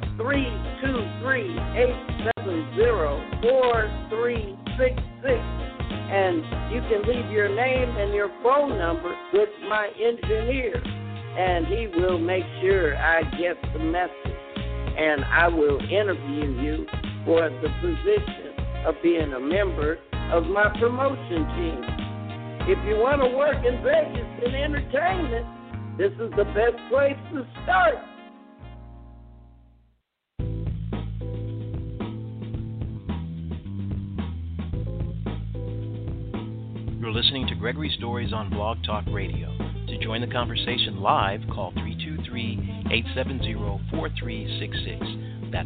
323-870-4366, and you can leave your name and your phone number with my engineer, and he will make sure I get the message, and I will interview you for the position of being a member of my promotion team. If you want to work in Vegas in entertainment, this is the best place to start.
You're listening to Gregory Stories on Blog Talk Radio. To join the conversation live, call 323-870-4366. That's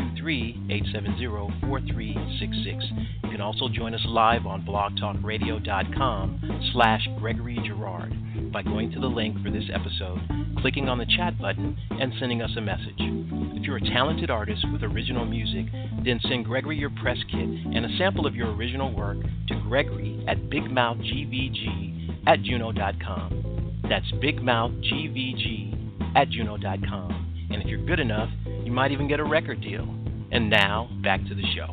323-870-4366. You can also join us live on blogtalkradio.com/Gregory Girard by going to the link for this episode, clicking on the chat button, and sending us a message. If you're a talented artist with original music, then send Gregory your press kit and a sample of your original work to Gregory at bigmouthgvg@juno.com. That's bigmouthgvg@juno.com. And if you're good enough, you might even get a record deal. And now, back to the show.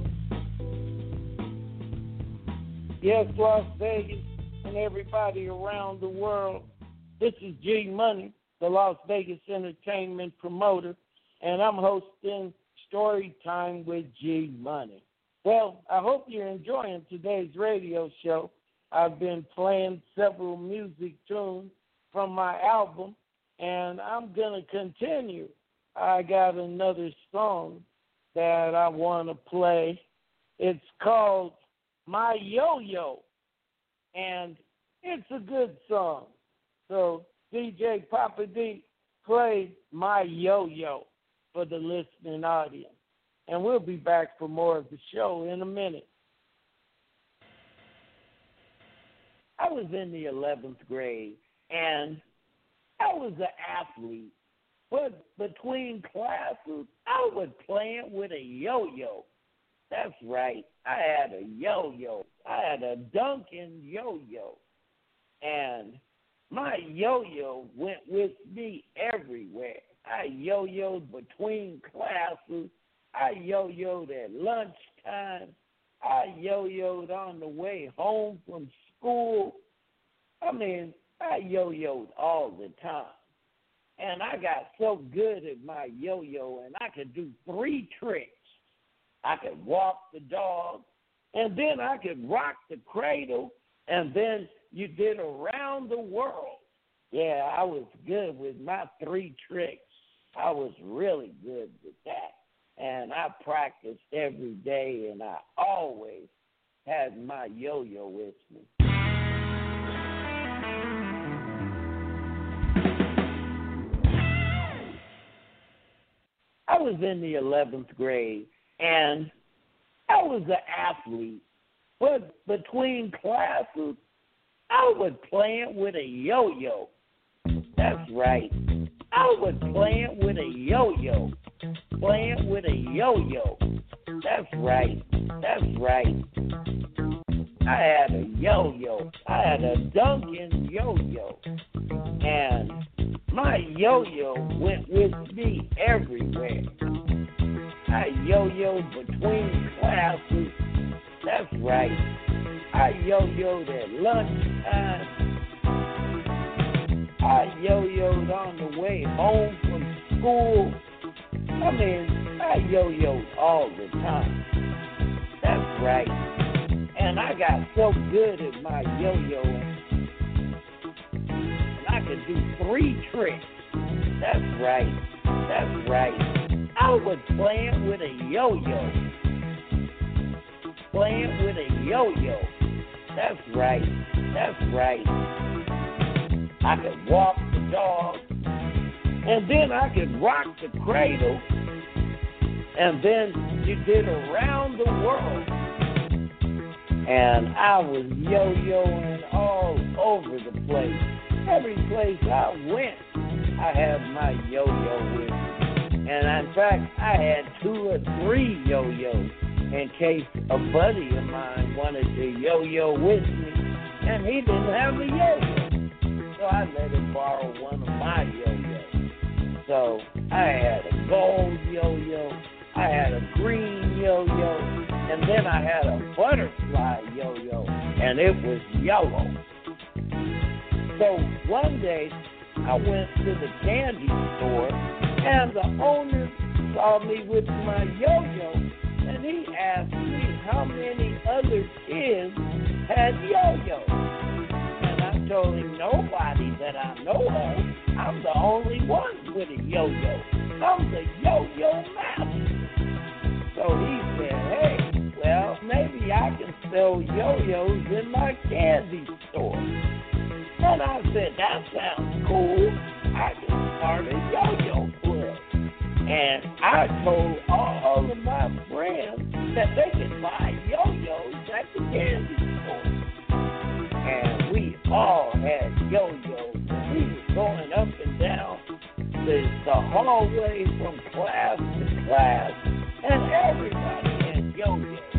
Yes, Las Vegas and everybody around the world. This is G Money, the Las Vegas entertainment promoter, and I'm hosting Story Time with G Money. Well, I hope you're enjoying today's radio show. I've been playing several music tunes from my album, and I'm going to continue. I got another song that I want to play. It's called My Yo-Yo, and it's a good song. So, DJ Papa D, play My Yo-Yo for the listening audience. And we'll be back for more of the show in a minute. I was in the 11th grade, and I was an athlete. But between classes, I was playing with a yo-yo. That's right. I had a yo-yo. I had a Duncan yo-yo. And my yo-yo went with me everywhere. I yo-yoed between classes. I yo-yoed at lunchtime. I yo-yoed on the way home from school. I mean, I yo-yoed all the time. And I got so good at my yo-yo, and I could do 3 tricks. I could walk the dog, and then I could rock the cradle, and then you did around the world. Yeah, I was good with my 3 tricks. I was really good with that. And I practiced every day, and I always had my yo-yo with me. I was in the 11th grade, and I was an athlete. But between classes, I was playing with a yo-yo. That's right. I was playing with a yo-yo. Playing with a yo-yo. That's right. That's right. I had a yo-yo. I had a Duncan yo-yo. And my yo-yo went with me everywhere. I yo-yoed between classes. That's right. I yo-yoed at lunchtime. I yo-yoed on the way home from school. I mean, I yo-yoed all the time. That's right. And I got so good at my yo-yoing, and I could do 3 tricks. That's right. That's right. I was playing with a yo-yo. Playing with a yo-yo. That's right. That's right. I could walk the dog, and then I could rock the cradle, and then you did around the world. And I was yo-yoing all over the place. Every place I went, I had my yo-yo with me. And in fact, I had 2 or 3 yo-yos in case a buddy of mine wanted to yo-yo with me, and he didn't have a yo-yo. So I let him borrow one of my yo-yos. So I had a gold yo-yo, I had a green yo-yo, and then I had a butterfly yo-yo, and it was yellow. So one day, I went to the candy store, and the owner saw me with my yo-yo, and he asked me how many other kids had yo-yos. And I told him nobody that I know of. I'm the only one with a yo-yo. I'm the yo-yo master. So he said, hey, well, maybe I can sell yo-yos in my candy store. And I said, that sounds cool. I can start a yo-yo club. And I told all of my friends that they could buy yo-yos at the candy store. And we all had yo-yos. We were going up and down the hallway from class to class, and everybody had yo-yos.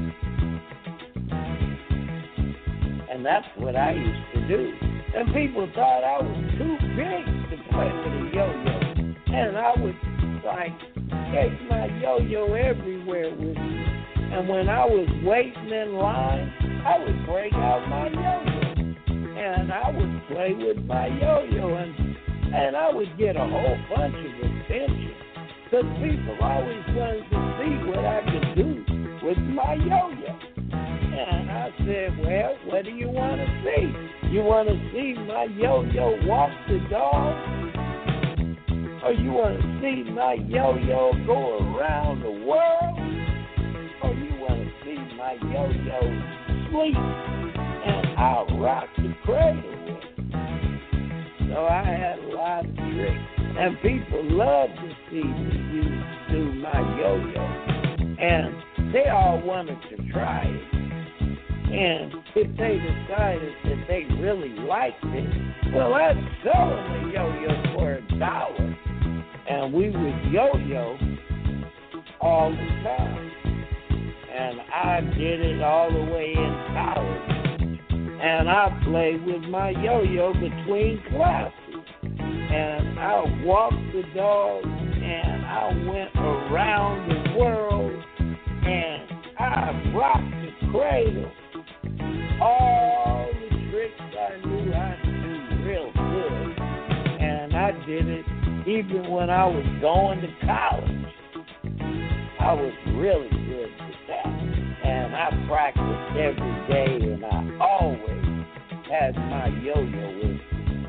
And that's what I used to do. And people thought I was too big to play with a yo-yo. And I would, take my yo-yo everywhere with me. And when I was waiting in line, I would break out my yo-yo. And I would play with my yo-yo. And I would get a whole bunch of attention. Because people always wanted to see what I could do with my yo-yo. And I said, well, what do you want to see? You want to see my yo-yo walk the dog? Or you want to see my yo-yo go around the world? Or you want to see my yo-yo sleep and I'll rock the cradle with it? So I had a lot of tricks. And people love to see me do my yo-yo. And they all wanted to try it. And if they decided that they really liked it, well, I'd sell them a yo-yo for $1. And we would yo-yo all the time. And I did it all the way in college. And I played with my yo-yo between classes. And I walked the dog, and I went around the world, and I rocked the cradle. All the tricks I knew how to do real good. And I did it even when I was going to college. I was really good with that. And I practiced every day, and I always had my yo-yo with me.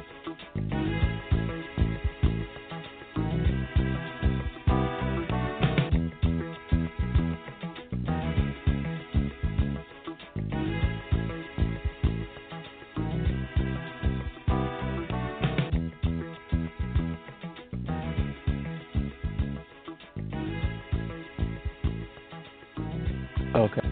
Okay.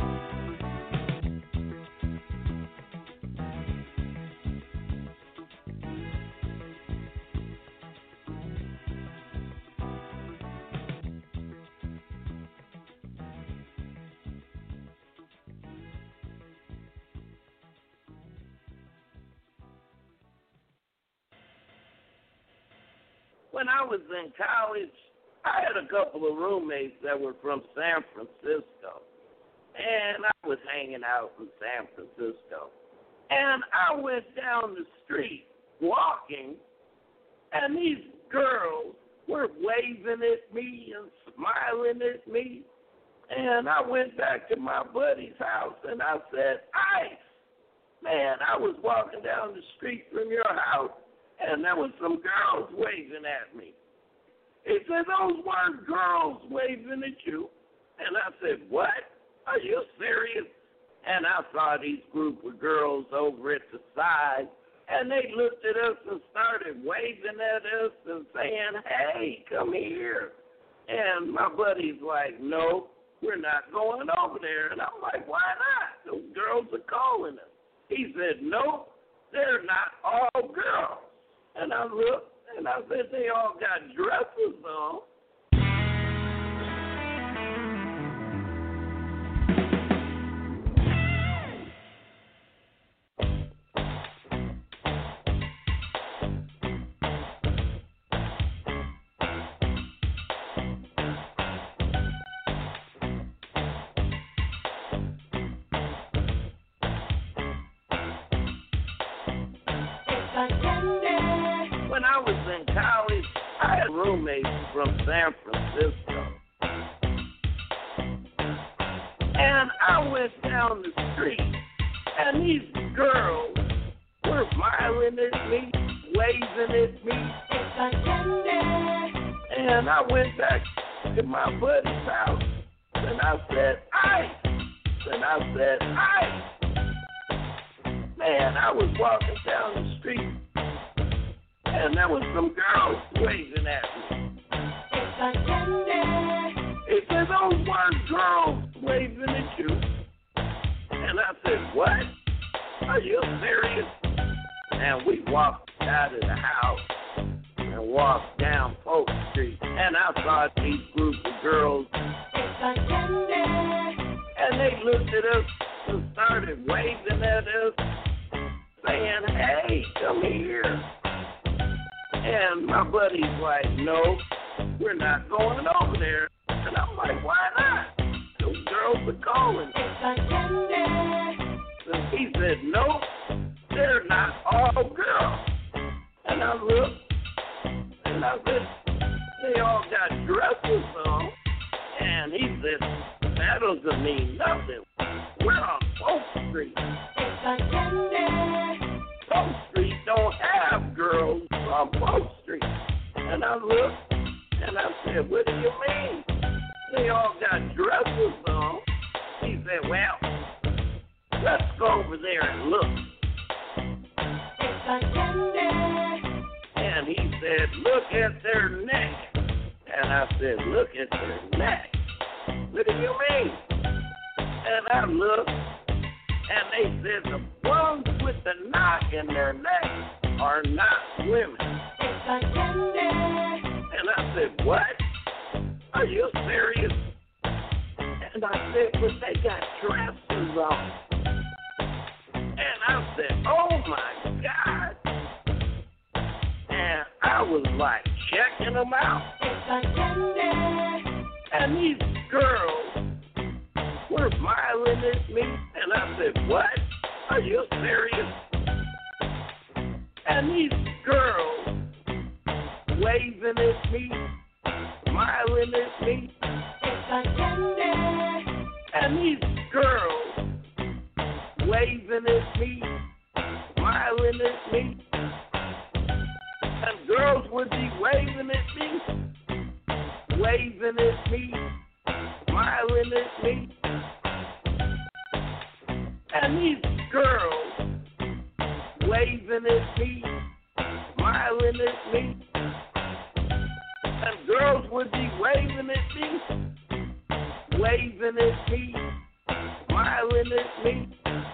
When I was in college, I had a couple of roommates that were from San Francisco.
and I was hanging out in San Francisco. And I went down the street walking, and these girls were waving at me and smiling at me. And I went back to my buddy's house, and I said, Ice, man, I was walking down the street from your house, and there was some girls waving at me. He said, those weren't girls waving at you. And I said, what? Are you serious? And I saw these group of girls over at the side, and they looked at us and started waving at us and saying, hey, come here. And my buddy's like, no, we're not going over there. And I'm like, why not? Those girls are calling us. He said, no, they're not all girls. And I looked, and I said, they all got dresses on. When I was in college, I had roommates from San Francisco. And I went down the street, and these girls were smiling at me, waving at me. And I went back to my buddy's house, and I said, Ice. And I said, Ice. Man, I was walking down the street, and there was some girls waving at me. It said, those weren't girls waving at you. And I said, what? Are you serious? And we walked out of the house and walked down Polk Street. And I saw these group of girls. And they looked at us and started waving at us, saying, hey, come here. And my buddy's like, no, we're not going over there. And I'm like, why not? Those girls are calling. And he said, no, they're not all girls. And I looked, and I said, they all got dresses on. And he said, that doesn't mean nothing. We're on Polk Street. Polk Street don't have girls on Polk Street. And I looked, and I said, what do you mean? They all got dresses on. He said, well, let's go over there and look. And he said, look at their neck. And I said, look at their neck. What do you mean? And I looked, and they said the ones with the knot in their neck are not women. And I said, what? Are you serious? And I said, but they got dresses on. And I said, oh my God. And I was like checking them out. And these girls were smiling at me. And I said, what? Are you serious? And these girls waving at me, smiling at me. And these girls waving at me, smiling at me. And girls would be waving at me, waving at me, smiling at me. And these girls waving at me, smiling at me. And girls would be waving at me, waving at me, smiling at me.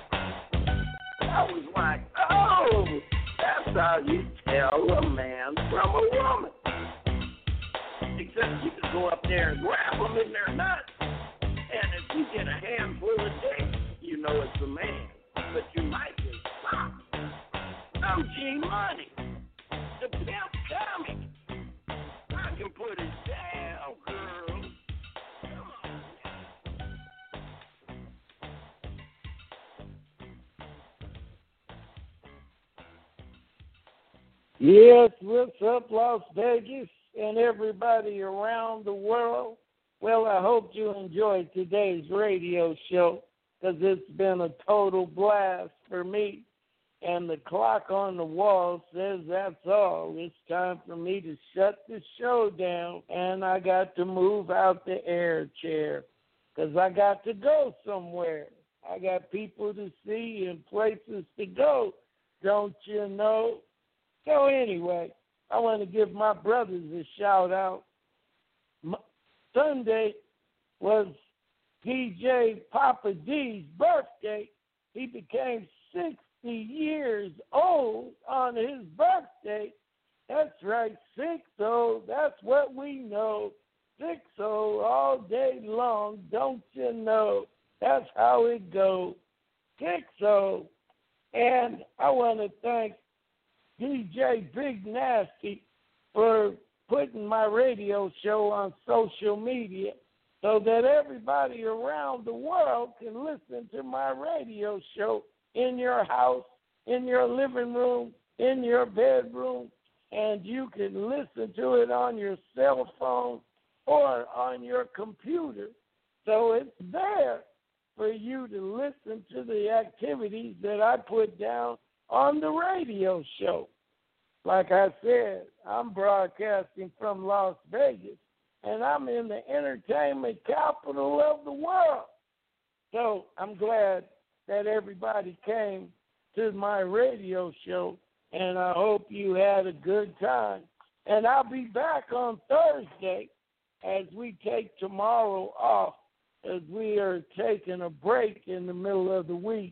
I was like, oh, that's how you tell a man from a woman. Except you can go up there and grab them in their nuts. And if you get a handful of dick, you know it's a man. But you might get stopped. I'm G-Money, the pimp comic. I can put it down, girl. Come on.
Yes, what's up, Las Vegas and everybody around the world? Well, I hope you enjoyed today's radio show because it's been a total blast for me. And the clock on the wall says that's all. It's time for me to shut the show down, and I got to move out the air chair because I got to go somewhere. I got people to see and places to go, don't you know? So anyway, I want to give my brothers a shout-out. Sunday was DJ Papa D's birthday. He became 60 years old on his birthday. That's right, 60. That's what we know. 60 all day long, don't you know? That's how it goes. 60. And I want to thank DJ Big Nasty for putting my radio show on social media so that everybody around the world can listen to my radio show in your house, in your living room, in your bedroom, and you can listen to it on your cell phone or on your computer. So it's there for you to listen to the activities that I put down on the radio show. Like I said, I'm broadcasting from Las Vegas, and I'm in the entertainment capital of the world. So I'm glad that everybody came to my radio show, and I hope you had a good time. And I'll be back on Thursday as we take tomorrow off, as we are taking a break in the middle of the week.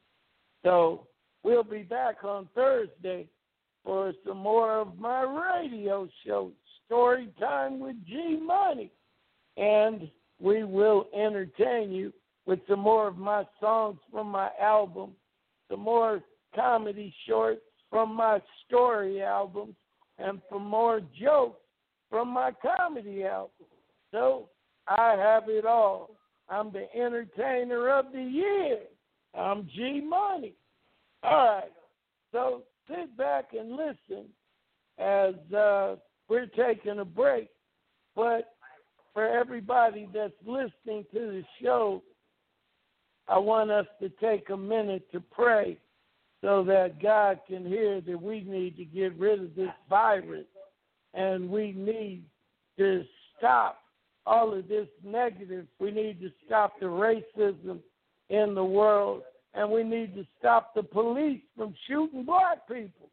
So we'll be back on Thursday for some more of my radio show, Story Time with G Money. And we will entertain you with some more of my songs from my album, some more comedy shorts from my story albums, and some more jokes from my comedy album. So I have it all. I'm the entertainer of the year. I'm G Money. All right. So sit back and listen as we're taking a break. But for everybody that's listening to the show, I want us to take a minute to pray so that God can hear that we need to get rid of this virus and we need to stop all of this negative. We need to stop the racism in the world, and we need to stop the police from shooting black people.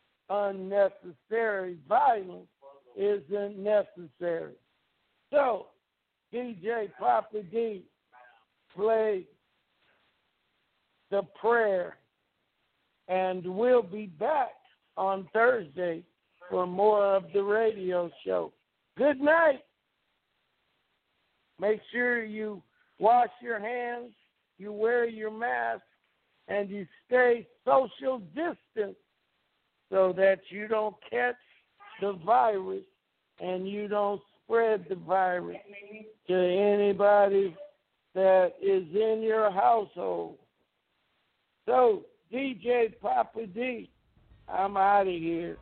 Unnecessary violence isn't necessary. So, DJ Papa D, play the prayer, and we'll be back on Thursday for more of the radio show. Good night. Make sure you wash your hands, you wear your mask, and you stay social distance so that you don't catch the virus and you don't spread the virus to anybody that is in your household. So, DJ Papa D, I'm out of here.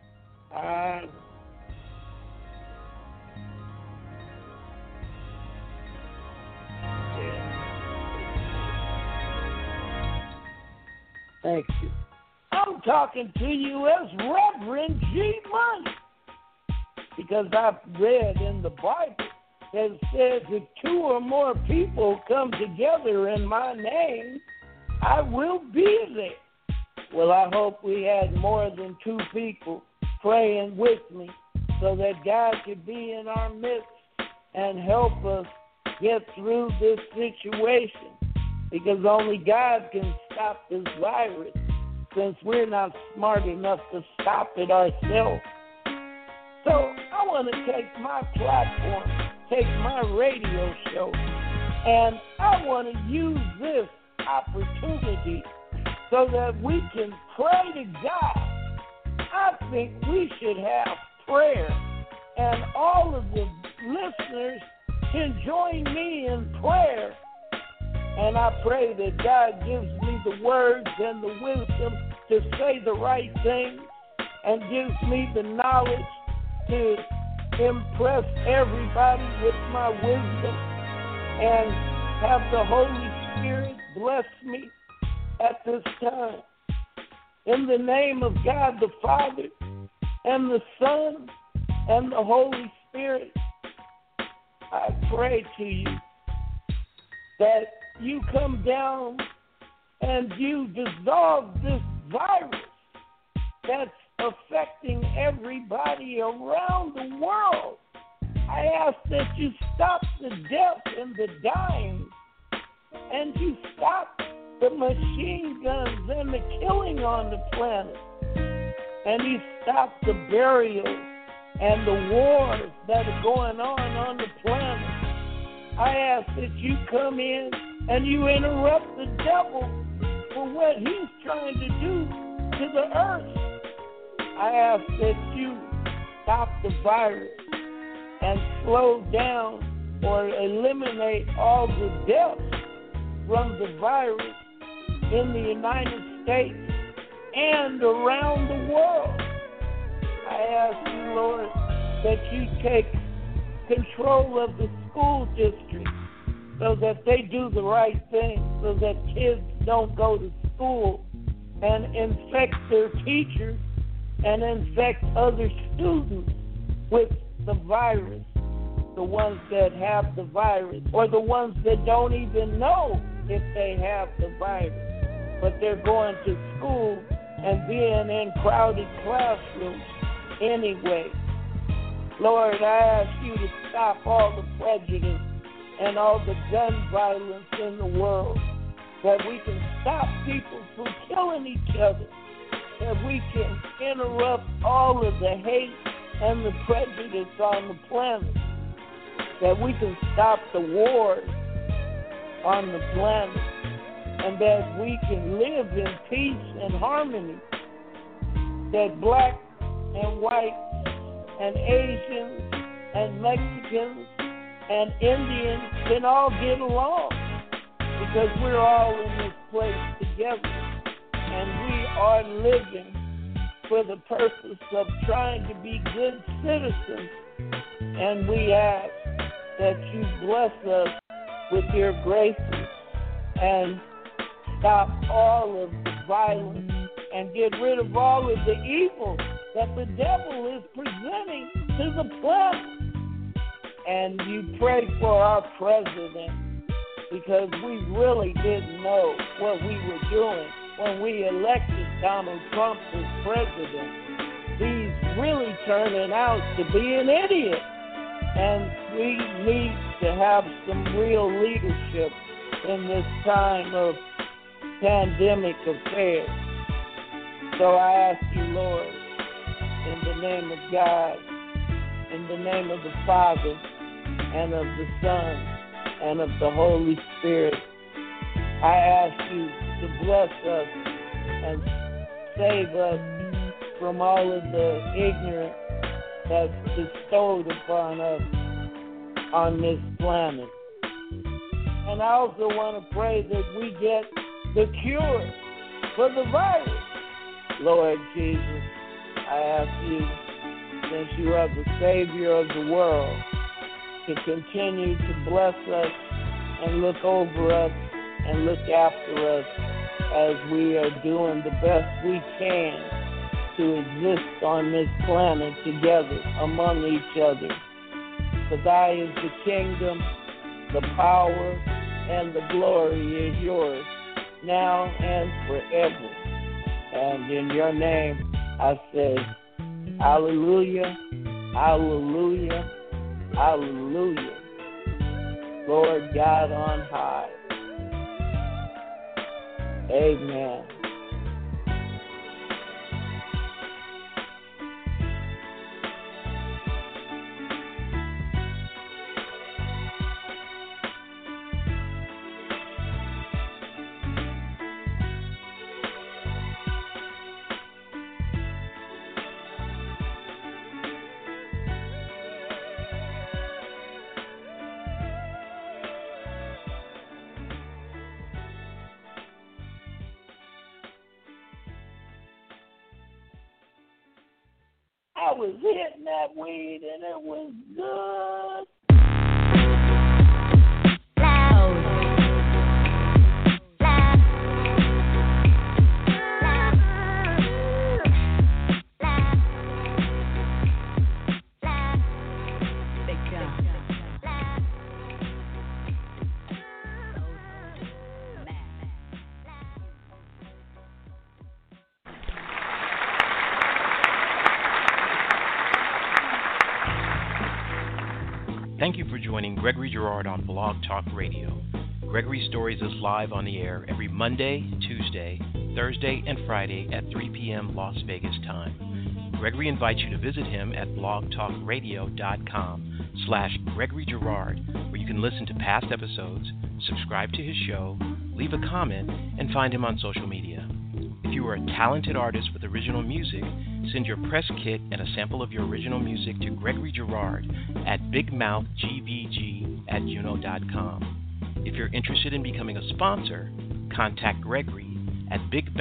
Thank you. I'm talking to you as Reverend G Money because I've read in the Bible that it says if 2 or more people come together in my name, I will be there. Well, I hope we had more than 2 people praying with me so that God could be in our midst and help us get through this situation, because only God can stop this virus since we're not smart enough to stop it ourselves. So I want to take my platform, take my radio show, and I want to use this opportunity so that we can pray to God. I think we should have prayer, and all of the listeners can join me in prayer. And I pray that God gives me the words and the wisdom to say the right things and gives me the knowledge to impress everybody with my wisdom, and have the Holy Spirit bless me at this time. In the name of God the Father and the Son and the Holy Spirit, I pray to you that you come down and you dissolve this virus that's affecting everybody around the world. I ask that you stop the death and the dying, and you stop the machine guns and the killing on the planet, and you stop the burials and the wars that are going on the planet. I ask that you come in and you interrupt the devil for what he's trying to do to the earth. I ask that you stop the virus and slow down or eliminate all the deaths from the virus in the United States and around the world. I ask you, Lord, that you take control of the school district so that they do the right thing, so that kids don't go to school and infect their teachers and infect other students with the virus, the ones that have the virus, or the ones that don't even know if they have the virus, but they're going to school and being in crowded classrooms anyway. Lord, I ask you to stop all the prejudice and all the gun violence in the world, that we can stop people from killing each other, that we can interrupt all of the hate and the prejudice on the planet, that we can stop the wars on the planet, and that we can live in peace and harmony, that black and white and Asians and Mexicans and Indians can all get along, because we're all in this place together, and we are living for the purpose of trying to be good citizens. And we ask that you bless us with your graces and stop all of the violence and get rid of all of the evil that the devil is presenting to the planet. And you pray for our president, because we really didn't know what we were doing when we elected Donald Trump as president. He's really turning out to be an idiot. And we need to have some real leadership in this time of pandemic affairs. So I ask you, Lord, in the name of God, in the name of the Father, and of the Son, and of the Holy Spirit, I ask you to bless us and save us from all of the ignorance that's bestowed upon us on this planet. And I also want to pray that we get the cure for the virus. Lord Jesus, I ask you, since you are the Savior of the world, to continue to bless us and look over us and look after us as we are doing the best we can to exist on this planet together among each other. For thy is the kingdom, the power, and the glory is yours, now and forever. And in your name I say, hallelujah, hallelujah, hallelujah. Lord God on high. Amen. I was hitting that weed and it was good.
Thank you for joining Gregory Girard on Blog Talk Radio. Gregory Stories is live on the air every Monday, Tuesday, Thursday, and Friday at 3 p.m. Las Vegas time. Gregory invites you to visit him at blogtalkradio.com/Gregory Girard, where you can listen to past episodes, subscribe to his show, leave a comment, and find him on social media. If you are a talented artist with original music, send your press kit and a sample of your original music to Gregory Girard at bigmouthgvg@juno.com. If you're interested in becoming a sponsor, contact Gregory at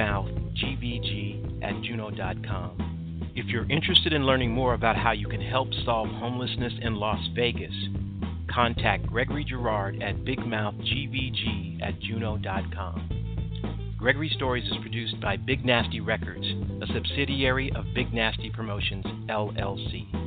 bigmouthgvg@juno.com. If you're interested in learning more about how you can help solve homelessness in Las Vegas, contact Gregory Girard at bigmouthgvg@juno.com. Gregory Stories is produced by Big Nasty Records, a subsidiary of Big Nasty Promotions, LLC.